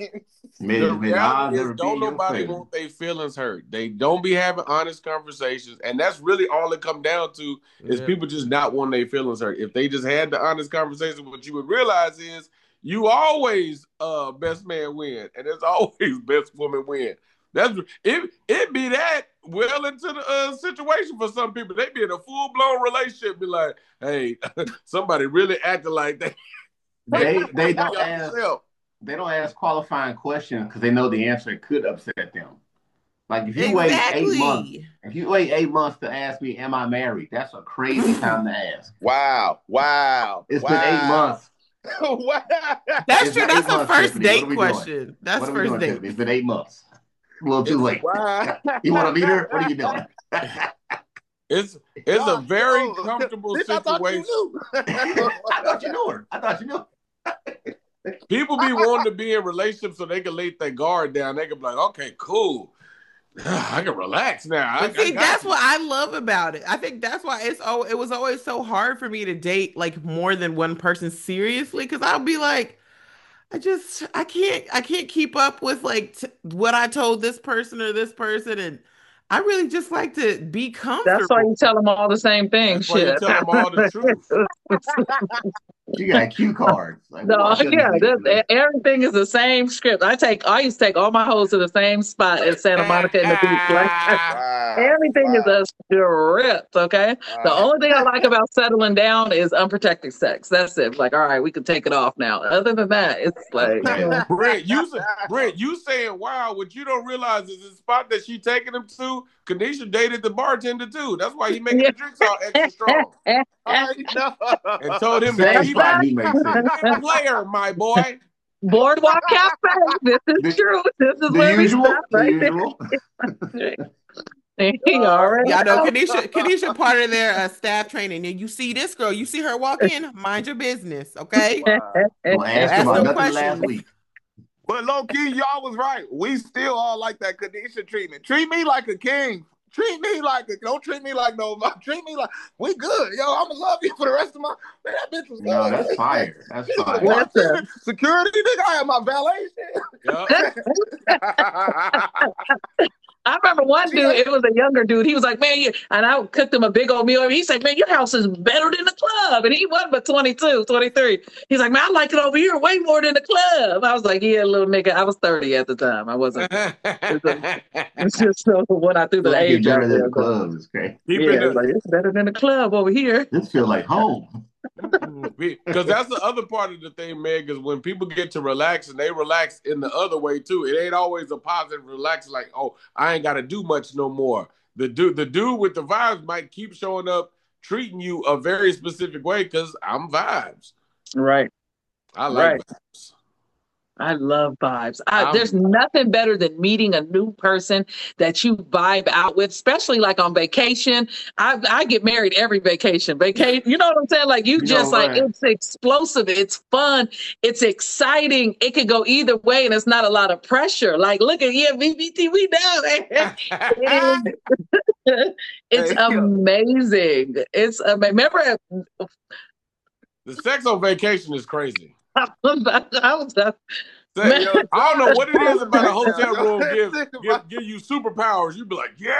is don't nobody want their feelings hurt. They don't be having honest conversations. And that's really all it come down to is people just not wanting their feelings hurt. If they just had the honest conversation, what you would realize is you always best man win. And it's always best woman win. It be that well into the situation for some people. They be in a full-blown relationship, be like, hey, somebody really acting like that. They don't ask qualifying questions because they know the answer could upset them. Like if you wait 8 months to ask me, am I married? That's a crazy time to ask. Wow. It's been 8 months. That's true. That's a first date question. That's first date. It's been 8 months. A little too late. You want to meet her? What are you doing? It's a very comfortable situation. I thought you knew her. People be wanting to be in relationships so they can lay their guard down. They can be like, okay, cool. I can relax now. That's what I love about it. I think that's why it was always so hard for me to date like more than one person seriously because I'll be like, I can't keep up with like what I told this person or this person, and I really just like to be That's why comfortable. you tell them all the same thing. That's why you Shit. tell them all the truth. You got cue cards. Like, No, yeah, everything is the same script. I used to take all my hoes to the same spot in Santa Monica in the beach. Like, everything is a script, okay? The only thing I like about settling down is unprotected sex. That's it. Like, all right, we can take it off now. Other than that, it's like Brent, you saying wow, what you don't realize is the spot that she taking him to, Kanisha dated the bartender too. That's why he making the drinks all extra strong. And told him to keep that player, my boy. Boardwalk Cafe. This is true. This is where we stop right there. Y'all know Kanisha part of their staff training. And you see this girl, you see her walk in, mind your business, okay? Well, ask about nothing last week. But low key, y'all was right. We still all like that Kanisha treatment. Treat me like a king. Don't treat me like no. Treat me like we good, yo. I'm gonna love you for the rest of my. Man, that bitch was good. No, that's fire. That's fire. Security nigga, I had my valet shit. I remember one dude, it was a younger dude. He was like, man, and I cooked him a big old meal. He said, man, your house is better than the club. And he wasn't but 22, 23. He's like, man, I like it over here way more than the club. I was like, yeah, little nigga. I was 30 at the time. I wasn't. It's just what I threw the age better than the club is great. Yeah, like, it's better than the club over here. This feel like home. Because that's the other part of the thing, Meg, is when people get to relax and they relax in the other way too. It ain't always a positive relax, like, oh, I ain't got to do much no more. The dude with the vibes might keep showing up, treating you a very specific way because I'm vibes. Right. I like vibes. I love vibes. There's nothing better than meeting a new person that you vibe out with, especially like on vacation. I get married every vacation. You know what I'm saying? Like it's explosive. It's fun. It's exciting. It could go either way, and it's not a lot of pressure. Like, look at VBT, we know. It's amazing. It's amazing. Remember, the sex on vacation is crazy. I don't know what it is about a hotel room give you superpowers. You'd be like, yeah,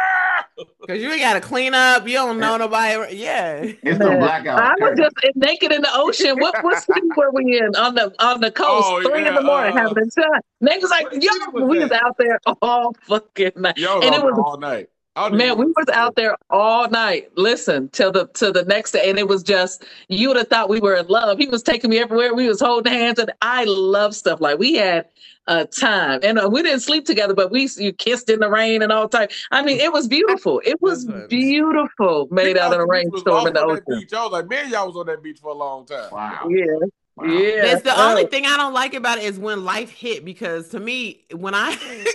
because you ain't got to clean up. You don't know nobody. Yeah, it's no blackout. I was just naked in the ocean. What city were we in on the coast? 3 in the morning having a shot. Niggas like, yo, we was out there all fucking night, and it was all night. Man, we was out there all night. Listen till the next day, and it was just, you would have thought we were in love. He was taking me everywhere. We was holding hands, and I love stuff like we had a time, and we didn't sleep together, but you kissed in the rain and all type. I mean, it was beautiful. It was beautiful, made out of a rainstorm in the ocean. Beach. I was like, man, y'all was on that beach for a long time. Wow. Yeah. Wow. Yeah, that's the only thing I don't like about it is when life hit. Because to me, when I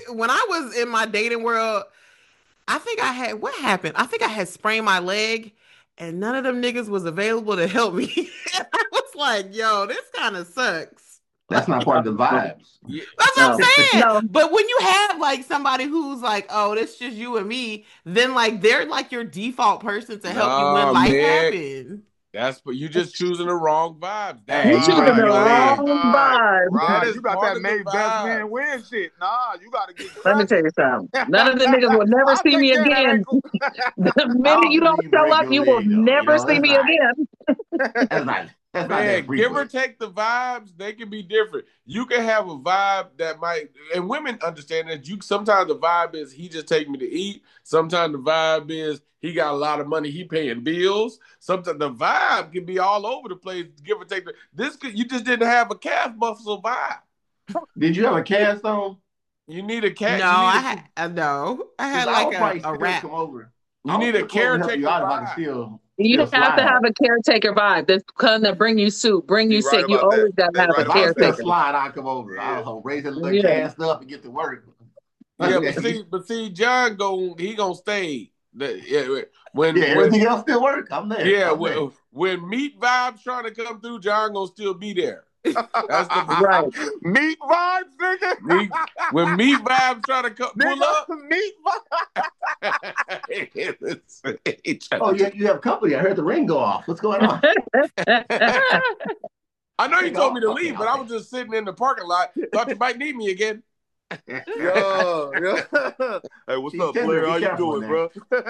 was in my dating world, I think what happened? I think I had sprained my leg and none of them niggas was available to help me. I was like, yo, this kind of sucks. That's not part of the vibes. That's what I'm saying. No. But when you have like somebody who's like, oh, this just you and me, then like they're like your default person to help you when life happens. But you just choosing the wrong vibes. You choosing the wrong vibes. Right, you got that made best man win shit. Nah, you got to get. Let me tell you something. None of the niggas will never see me again. The minute you don't show up, you will never see me again. That's nice. Man, give or take the vibes, they can be different. You can have a vibe that might, and women understand that. Sometimes the vibe is he just take me to eat. Sometimes the vibe is he got a lot of money, he paying bills. Sometimes the vibe can be all over the place. Give or take. You just didn't have a calf muscle vibe. Did you have a cast on? You need a cast. No, I had like a wrap. You need a caretaker vibe. You have to have a caretaker vibe. That's gonna bring you soup, bring you sick. You always gotta have a caretaker. Slide, I'll come over. I'll raise a little cast up and get to work. Yeah, but see, John gonna stay. Everything else still work. I'm there. Yeah, when meat vibes trying to come through, John gonna still be there. That's the right. Meat vibes, nigga. When meat vibes try to pull up, meat vibes. Oh, you have company. I heard the ring go off. What's going on? I know you told me to leave, but I was just sitting in the parking lot. Thought you might need me again. Yo. Hey, what's up, Blair? How you doing, bro?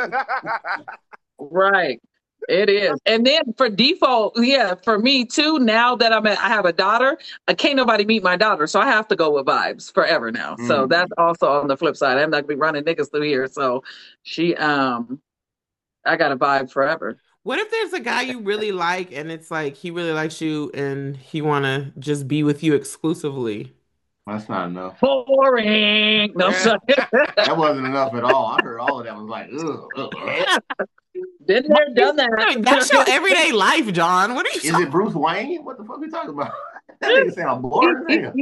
Right. It is. And then for default, for me too, now that I have a daughter, I can't nobody meet my daughter. So I have to go with vibes forever now. So that's also on the flip side. I'm not gonna be running niggas through here. So she I got a vibe forever. What if there's a guy you really like and it's like he really likes you and he wanna just be with you exclusively? That's not enough. Boring. No, that wasn't enough at all. I heard all of that. Was like, ugh. Been there, done that. That's your everyday life, John. What are you? Is it Bruce Wayne? What the fuck are you talking about? That nigga sound boring.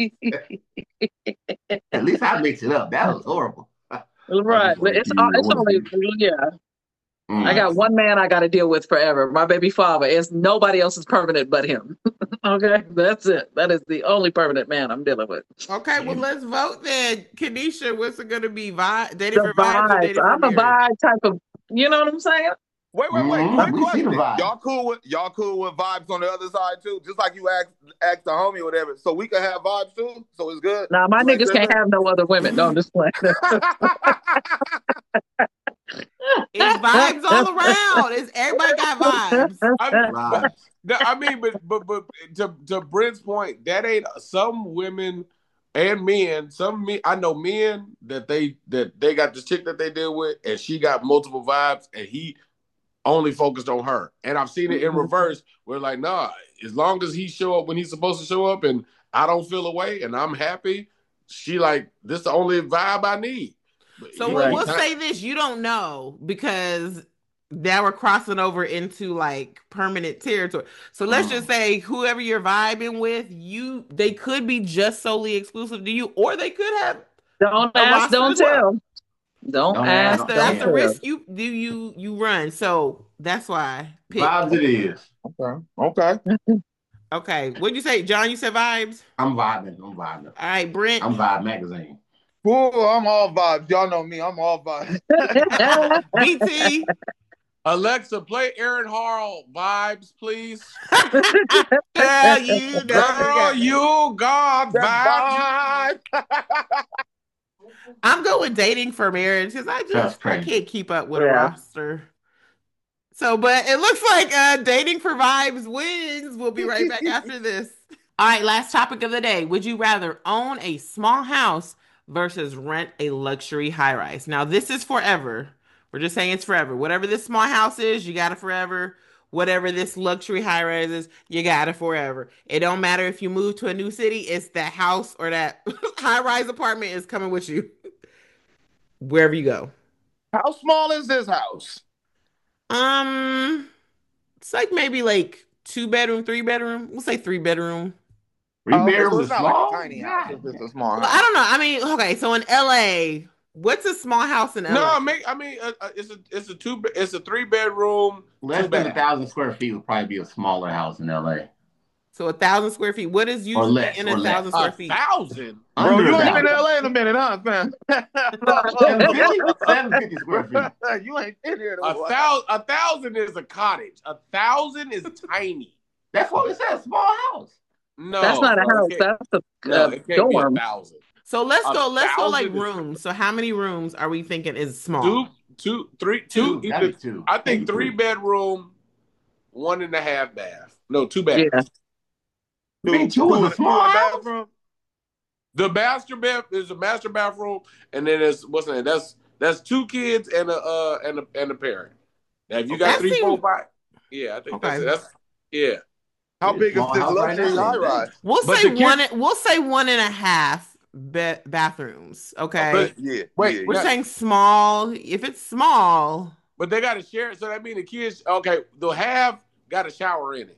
At least I mix it up. That was horrible. Right, but it's only I got one man I got to deal with forever. My baby father. It's nobody else is permanent but him. Okay, that's it. That is the only permanent man I'm dealing with. Okay, well let's vote then. Kanisha, what's it gonna be? Dating for vibes or dating I'm for a vibe type of. You know what I'm saying? Wait. Quick question. Y'all cool with vibes on the other side too? Just like you asked the homie or whatever. So we can have vibes too. So it's good. Nah, my niggas can't have no other women. No, I'm just playing. It's vibes all around. It's everybody got vibes. I mean, but to Brent's point, that ain't some women and men. I know men that they got this chick that they deal with, and she got multiple vibes, and he only focused on her. And I've seen it in reverse, where like, nah, as long as he show up when he's supposed to show up, and I don't feel away, and I'm happy, she like, this the only vibe I need. So we'll say this, you don't know, because now we're crossing over into like permanent territory. So let's just say whoever you're vibing with, they could be just solely exclusive to you, or they could have. Don't ask, don't tell. Don't ask. That's the risk you run. So that's why. Vibes it is. Okay. What'd you say, John? You said vibes? I'm vibing. All right, Brent. I'm Vibe Magazine. Cool, I'm all vibes. Y'all know me. I'm all vibes. BT. Alexa, play Aaron Hall vibes, please. Girl, you got vibes. I'm going dating for marriage because I can't keep up with a roster. So, but it looks like dating for vibes wins. We'll be right back after this. All right, last topic of the day. Would you rather own a small house versus rent a luxury high-rise? Now, this is forever. We're just saying it's forever. Whatever this small house is, you got it forever. Whatever this luxury high-rise is, you got it forever. It don't matter if you move to a new city, it's that house or that high-rise apartment is coming with you. Wherever you go. How small is this house? It's like maybe like 2-bedroom, 3-bedroom. We'll say 3-bedroom. 3-bedroom is not small? like a tiny house. It's just a small house. Well, I don't know. I mean, okay, so in LA, what's a small house in LA? No, I mean, it's a 3-bedroom. Less than 1,000 square feet would probably be a smaller house in LA. So 1,000 square feet. What is usually in 1,000 square feet? 1,000. Bro, you ain't been to LA in a minute, huh, fam? 750 square feet. You ain't been here. 1,000 is a cottage. 1,000 is tiny. That's what we said. Small house. No, that's not a house. That's a dorm. So let's go like rooms. So how many rooms are we thinking is small? Two. I think 3-bedroom, 1.5 bath. No, 2 baths. Yeah. Two is a small bathroom. The master bath is a master bathroom, and then it's that's 2 kids and a parent. Now, if you got 3, 4, 5, yeah, I think that's yeah. How big is this luxury high rise? We'll say 1.5 bathrooms. Okay. We're saying small. If it's small, but they got to share it, so that means the kids. Okay, they'll have got a shower in it.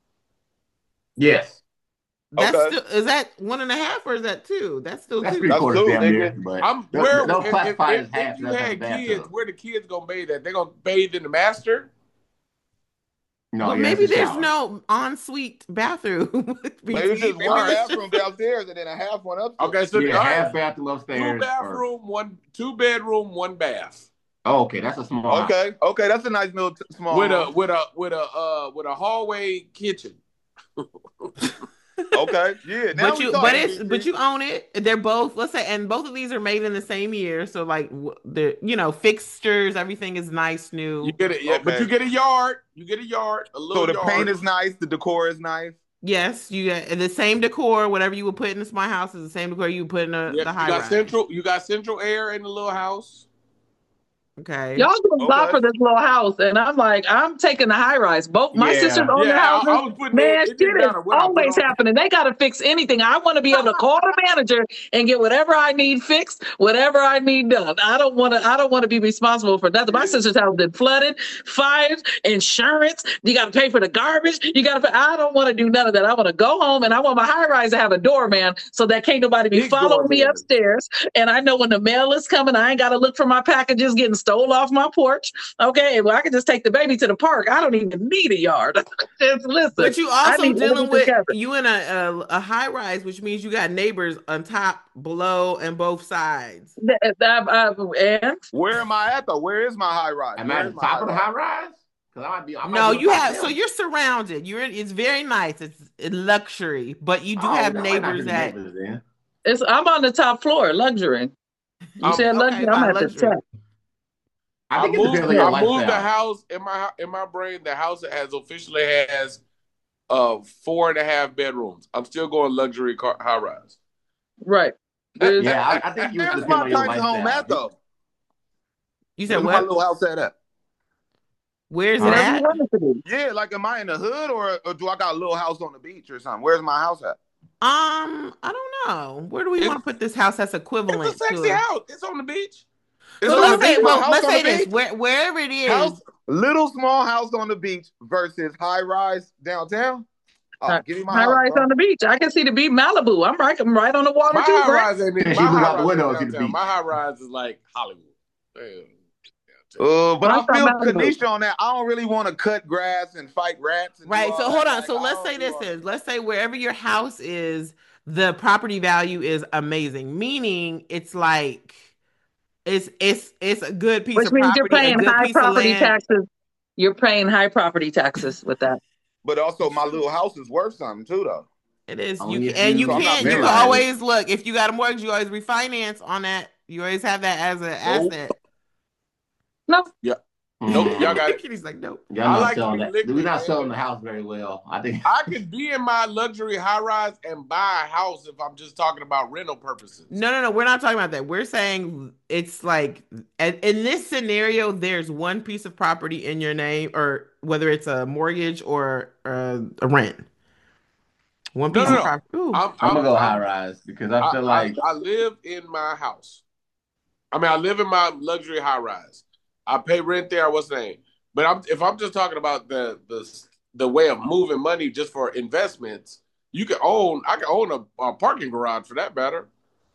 Yes. That's still, is that 1.5 or is that 2? That's still 2. That's 3/4 down there, but they'll classify as half. If you had kids, where the kids gonna bathe at? They gonna bathe in the master? No, well, maybe there's no ensuite bathroom. Maybe it's just one bathroom downstairs and then a half one upstairs. Okay, so half bathroom upstairs. 2 bathroom, 2 bedroom, 1 bath. Oh, okay, that's a small. Okay, that's a nice little small. With a hallway kitchen. Okay, yeah. Now But we you, talking. but you own it. They're both, let's say, and both of these are made in the same year. So like the, fixtures, everything is nice, You new. get it, yeah. But Okay. you get a yard. You get a yard, a little So the yard. paint is nice, the decor is nice. Yes, you get the same decor. Whatever you would put in the smart house is the same decor you would put in Yep, the high rise. You got central air in the little house. Okay. Y'all doing a lot Okay. for this little house, and I'm like, I'm taking the high rise. Both my Yeah. sisters own their houses. I was putting Man, it shit didn't is matter what I put always on. happening. They got to fix anything. I want to be able to call the manager and get whatever I need fixed, whatever I need done. I don't want to be responsible for nothing. My sister's house been flooded, fires, insurance. You got to pay for the garbage. I don't want to do none of that. I want to go home, and I want my high rise to have a doorman so that can't nobody be Big following me doorman. upstairs. And I know when the mail is coming, I ain't got to look for my packages getting stolen off my porch. Okay. Well, I can just take the baby to the park. I don't even need a yard. Just listen. But you also need dealing everything with together. you in a high rise, which means you got neighbors on top, below, and both sides. And Where am I at though? Where is my high rise? Am I Where at is the my top high of the rise? high rise? Because I might be. No, you have. top So now. you're surrounded. It's very nice. It's luxury, but you do have that might not be neighbors the that. neighbors then. I'm on the top floor, luxury. You said luxury. Okay, I'm by at the luxury. top. I think it depends on your I moved the lifestyle. house in my brain. The house officially has 4.5 bedrooms. I'm still going luxury high rise. Right. Yeah, I think you Where's depend my on your Tyson home lifestyle. at though? You said Where's my what? little house at? Where's it Wherever at? you want it to be. Yeah, like am I in the hood or do I got a little house on the beach or something? Where's my house at? I don't know. Where do we want to put this house that's equivalent It's a sexy to it? house. It's on the beach. It's Well, on let's the say, beach. My well, house let's on say the this: beach. wherever it is, House, little small house on the beach versus high rise downtown. Oh, give me my High house, rise bro. on the beach. I can see the beach, Malibu. I'm right on the water My too, high Brent. rise ain't Yeah, my she look high out the rise window is and see the downtown. beach. My high rise is like Hollywood. Damn. But I What's feel up, Malibu? Kanisha on that. I don't really want to cut grass and fight rats. And do right? all So that. hold on. Like, So I let's don't say do this all that. is, let's say wherever your house is, the property value is amazing. Meaning it's like it's a good piece Which of means you're property, a paying good high piece of property land. taxes. You're paying high property taxes with that. But also, my little house is worth something too, though. It is. Only You if can, and you you- So I'm not can't. You paying can for it. always look if you got a mortgage. You always refinance on that. You always have that as an Nope. asset. No. Nope, y'all got it. He's like, nope. Y'all I not like to selling be that. liquid, We're not man. selling the house very well. I think. I could be in my luxury high rise and buy a house if I'm just talking about rental purposes. No. We're not talking about that. We're saying it's like in this scenario, there's one piece of property in your name, or whether it's a mortgage or a rent. One piece of property. Ooh. I'm gonna go high rise because I feel like I live in my house. I mean, I live in my luxury high rise. I pay rent there. What's the name? But if I'm just talking about the way of moving money just for investments, I can own a parking garage for that matter.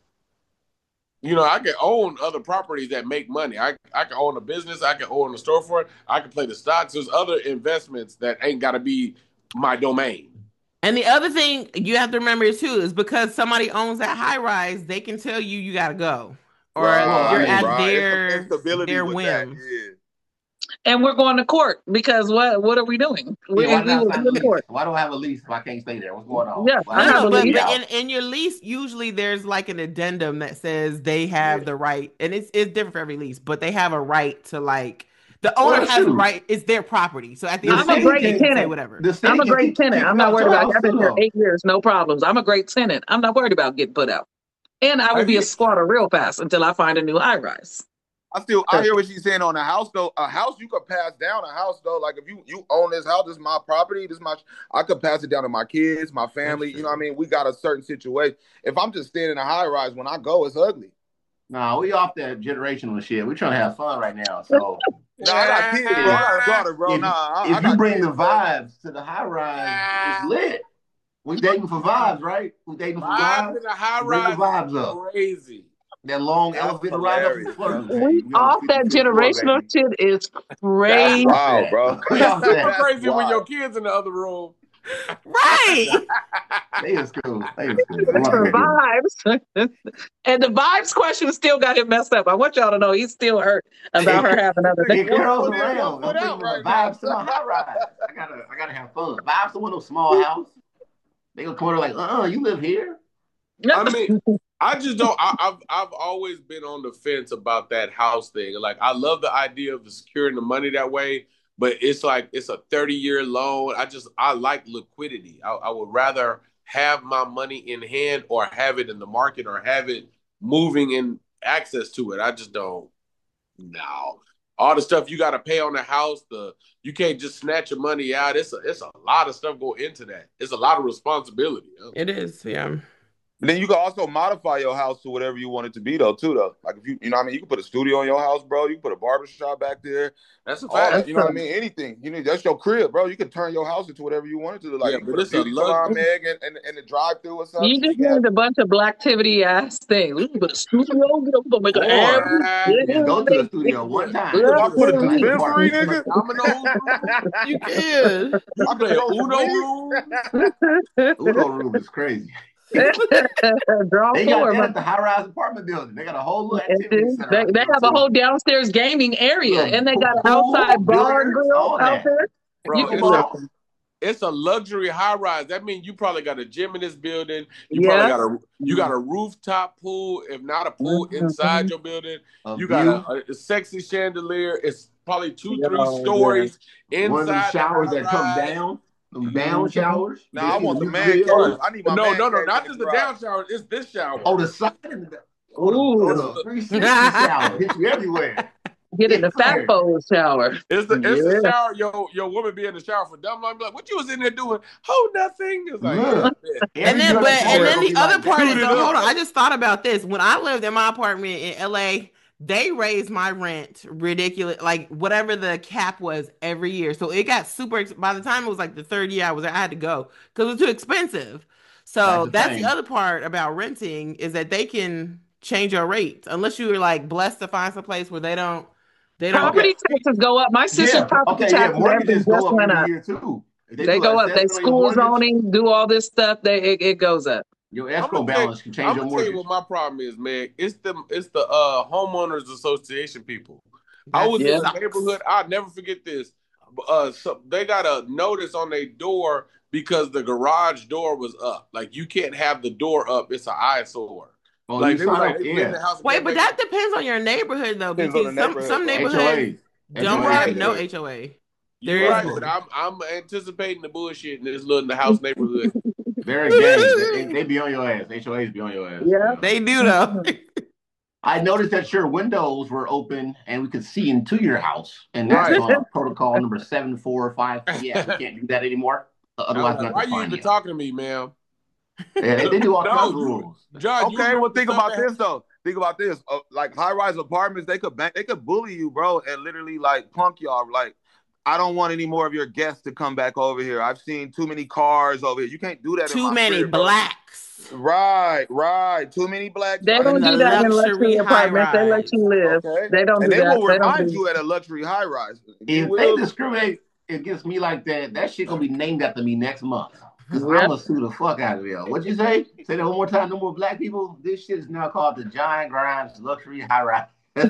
You know, I can own other properties that make money. I can own a business. I can own a storefront. I can play the stocks. There's other investments that ain't got to be my domain. And the other thing you have to remember too is because somebody owns that high rise, they can tell you got to go, or you're at It's some instability their with whim. that, yeah. And we're going to court because what are we doing? why do I sign a lease? Why do I have a lease if I can't stay there? What's going on? Yeah, Why I do have a But lease. in your lease, usually there's like an addendum that says they have the right, and it's different for every lease, but they have a right to like the owner has a right. It's their property, so at the end of the I'm a day, great they can say tenant. whatever. I'm a great tenant. I'm not worried about it. I've been here 8 years, no problems. I'm a great tenant. I'm not worried about getting put out. And I will be a squatter real fast until I find a new high rise. I hear what she's saying on a house though. A house you could pass down. A house though, like if you own this house, this is my property. I could pass it down to my kids, my family. You know what I mean? We got a certain situation. If I'm just staying in a high rise, when I go, it's ugly. No, we off that generational shit. We're trying to have fun right now. So I got kids, bro. I got a daughter, bro. If you bring the vibes to the high rise, it's lit. We dating for vibes, right? We dating for vibes. In the high bring rise, the vibes up. Crazy. That long elevator ride up the floor. We off that generational shit is crazy. Wow, bro. It's super crazy when your kids in the other room. Right. They is cool. It's for vibes. And the vibes question still got him messed up. I want y'all to know he's still hurt about her having other things. Girls around. I'm bringing vibes to my high rise. I gotta have fun. Vibes to one of those small house. They gonna come over like, you live here? I mean, I just don't. I've always been on the fence about that house thing. Like, I love the idea of securing the money that way, but it's like it's a 30-year loan. I like liquidity. I would rather have my money in hand or have it in the market or have it moving in access to it. I just don't. No. All the stuff you got to pay on the house, you can't just snatch your money out. It's a lot of stuff go into that. It's a lot of responsibility. It is, yeah. And then you can also modify your house to whatever you want it to be, though, too, though. Like, if you know what I mean? You can put a studio in your house, bro. You can put a barbershop back there. That's a fact. You know what I mean? Anything. That's your crib, bro. You can turn your house into whatever you want it to. Like, yeah, you put a beauty salon, Meg, and the drive-through or something. You just need a bunch of Blacktivity ass things. We can put a studio, make an go to the studio one time. I put a dispensary, nigga. You can. I play Uno room. Uno room is crazy. Draw they got forward, that at the high-rise apartment building. They got a whole little activity center. They have a whole downstairs gaming area, and they got an outside bar and grill out there. Bro, it's a luxury high-rise. That means you probably got a gym in this building. You probably got a rooftop pool, if not a pool inside your building. You got a sexy chandelier. It's probably 2-3 stories inside. One of the showers that come down. Down showers. No, I want the man cave. I need my man cave. Not just the down shower. It's this shower. Oh, the side. The 360 shower. Hit you everywhere. Get in the fat pose shower. It's the shower. Your woman be in the shower for dumb long. Like, what you was in there doing? Oh, nothing. It's like, and then the other part is, hold on. I just thought about this. When I lived in my apartment in LA, they raised my rent ridiculous, like whatever the cap was every year. So it got super. By the time it was like the third year I was there, I had to go because it was too expensive. So that's the other part about renting is that they can change your rates unless you were like blessed to find some place where they don't. Property taxes go up. My sister's property taxes mortgages go up every year too. They go up. They school zoning, do all this stuff. It goes up. Your escrow balance can change your mortgage. I'm gonna tell you what my problem is, Meg. It's the homeowners association people. I was in the neighborhood. I'll never forget this. So they got a notice on their door because the garage door was up. Like, you can't have the door up. It's an eyesore. Oh, like, wait, but that depends on your neighborhood, though, because some neighborhoods don't have no HOA. You're right, but I'm anticipating the bullshit in the house neighborhood. They're engaged. They be on your ass. HOAs be on your ass. Yeah, they do though. I noticed that your windows were open and we could see into your house, and that's on protocol number 745. Yeah, we can't do that anymore. Otherwise, why are you even talking to me, ma'am? Yeah, they do all kinds of rules. John, okay, well, think about this though. Think about this. Like high-rise apartments, they could bully you, bro, and literally like punk y'all. Like, I don't want any more of your guests to come back over here. I've seen too many cars over here. You can't do that. Too many blacks. Right. Too many blacks. They don't do that in luxury apartments. They let you live. Okay. They don't do that. And they will remind you at a luxury high rise. If they discriminate against me like that, that shit gonna be named after me next month. Because I'm gonna sue the fuck out of y'all. What'd you say? Say that one more time. No more black people. This shit is now called the Giant Grimes Luxury High Rise.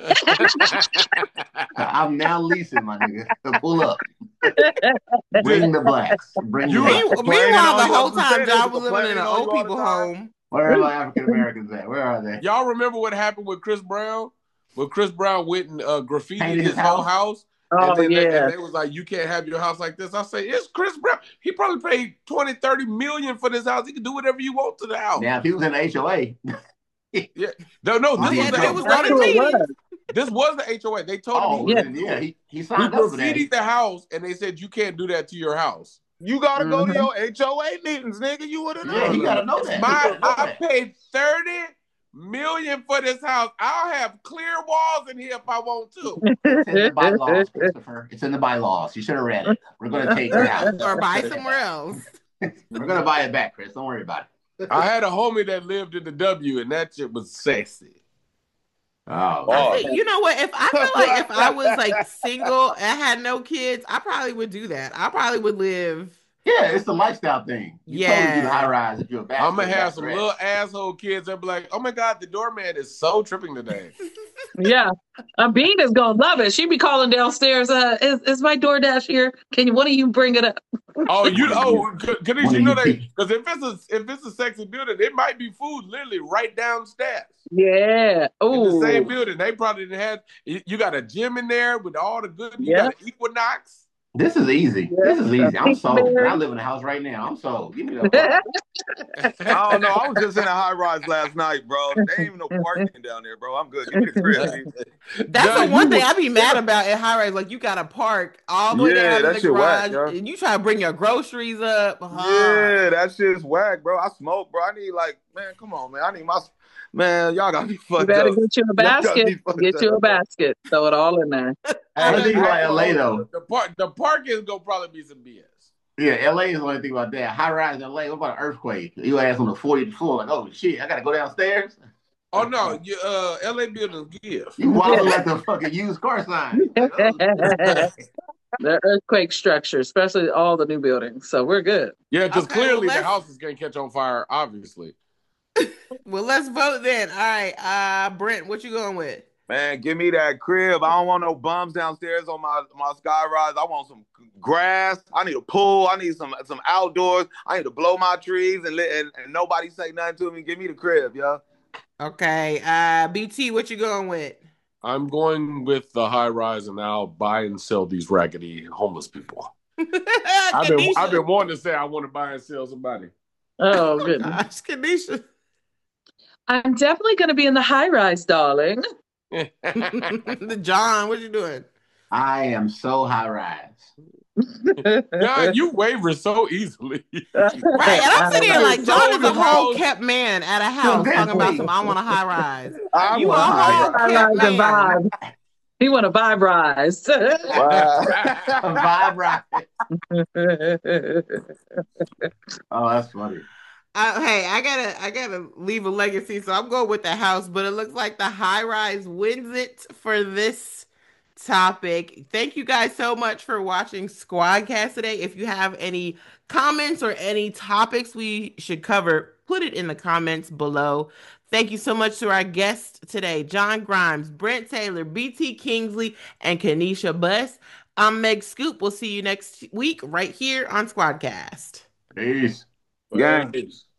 I'm now leasing, my nigga. So pull up. Bring the blacks. Meanwhile, the whole time John was living in an old people home. Where are my African Americans at? Where are they? Y'all remember what happened with Chris Brown? When Chris Brown went and graffitied his whole house? Oh, and they was like, you can't have your house like this. I say, it's Chris Brown. He probably paid $20-30 million for this house. He can do whatever you want to the house. Now, if he was in the HOA. Yeah. No, this was the HOA. They told him he signed up for that. He graffitied the house, and they said, you can't do that to your house. You gotta go to your HOA meetings, nigga. You would have known. Yeah, you gotta know that. I paid $30 million for this house. I'll have clear walls in here if I want to. It's in the bylaws, Christopher. It's in the bylaws. You should have read it. We're gonna take it out or buy somewhere else. We're gonna buy it back, Chris. Don't worry about it. I had a homie that lived in the W, and that shit was sexy. You know what? If I feel like if I was like single and had no kids, I probably would do that. I probably would live. Yeah, it's the lifestyle thing. You totally do high rise if you're a bachelor. I'm gonna have some little asshole kids that be like, "Oh my god, the doorman is so tripping today." Yeah, Bean is gonna love it. She be calling downstairs. Is my DoorDash here? Can one of you bring it up? Oh, Kanisha, One you of know you they people. because if it's a sexy building, it might be food literally right downstairs. Yeah. In the same Oh, building, they probably had. You got a gym in there with all the good. You yeah. got an Equinox. This is easy. Yeah. This is easy. I'm sold. And I Pinkberry. live in a house right now. I'm sold. Give me the apartment. I don't know. I was just in a high rise last night, bro. There ain't even no parking down there, bro. I'm good. Give me the crib. That's the John, one thing I'd be mad about at high rise. Like you gotta park all the way Yeah, down to that the shit whack, garage, yo. and you try to bring your groceries up. Yeah, that shit's whack, bro. I smoke, bro. I need man, come on, man. I need man. Y'all got me You fucked better up. get you a Y'all got basket. me fucked Get you a up. basket. Throw it all in there. One thing about LA the though. the parking is gonna probably be some BS. Yeah, LA is the only thing about that. High rise in LA. What about an earthquake? You ass on the 40th floor, like, oh shit, I gotta go downstairs. Oh no, LA buildings give. You waddle like the fucking used car sign. Like, oh. The earthquake structure, especially all the new buildings. So we're good. Yeah, because Okay, clearly well, the houses can't catch on fire. Obviously. Well, let's vote then. All right, Brent, what you going with? Man, give me that crib. I don't want no bums downstairs on my sky rise. I want some grass. I need a pool. I need some outdoors. I need to blow my trees and nobody say nothing to me. Give me the crib, yo. Okay, BT, what you going with? I'm going with the high rise, and I'll buy and sell these raggedy homeless people. I've been wanting to say I want to buy and sell somebody. Oh, goodness. Gosh, Kanisha. I'm definitely going to be in the high rise, darling. The John, what you doing? I am so high rise. God, you waver so easily. Right, and I'm sitting here like John is a Sold the whole house. kept man at a house talking about some. I want a high rise. I You want a a high whole High kept rise and man. vibe. He want a vibe rise. Wow. Vibe right. Oh, that's funny. Hey, I gotta leave a legacy, so I'm going with the house, but it looks like the high rise wins it for this topic. Thank you guys so much for watching Squadcast today. If you have any comments or any topics we should cover, put it in the comments below. Thank you so much to our guests today, John Grimes, Brent Taylor, BT Kingsley, and Kanisha Buss. I'm Meg Scoop. We'll see you next week right here on Squadcast. Peace. Gang. Peace.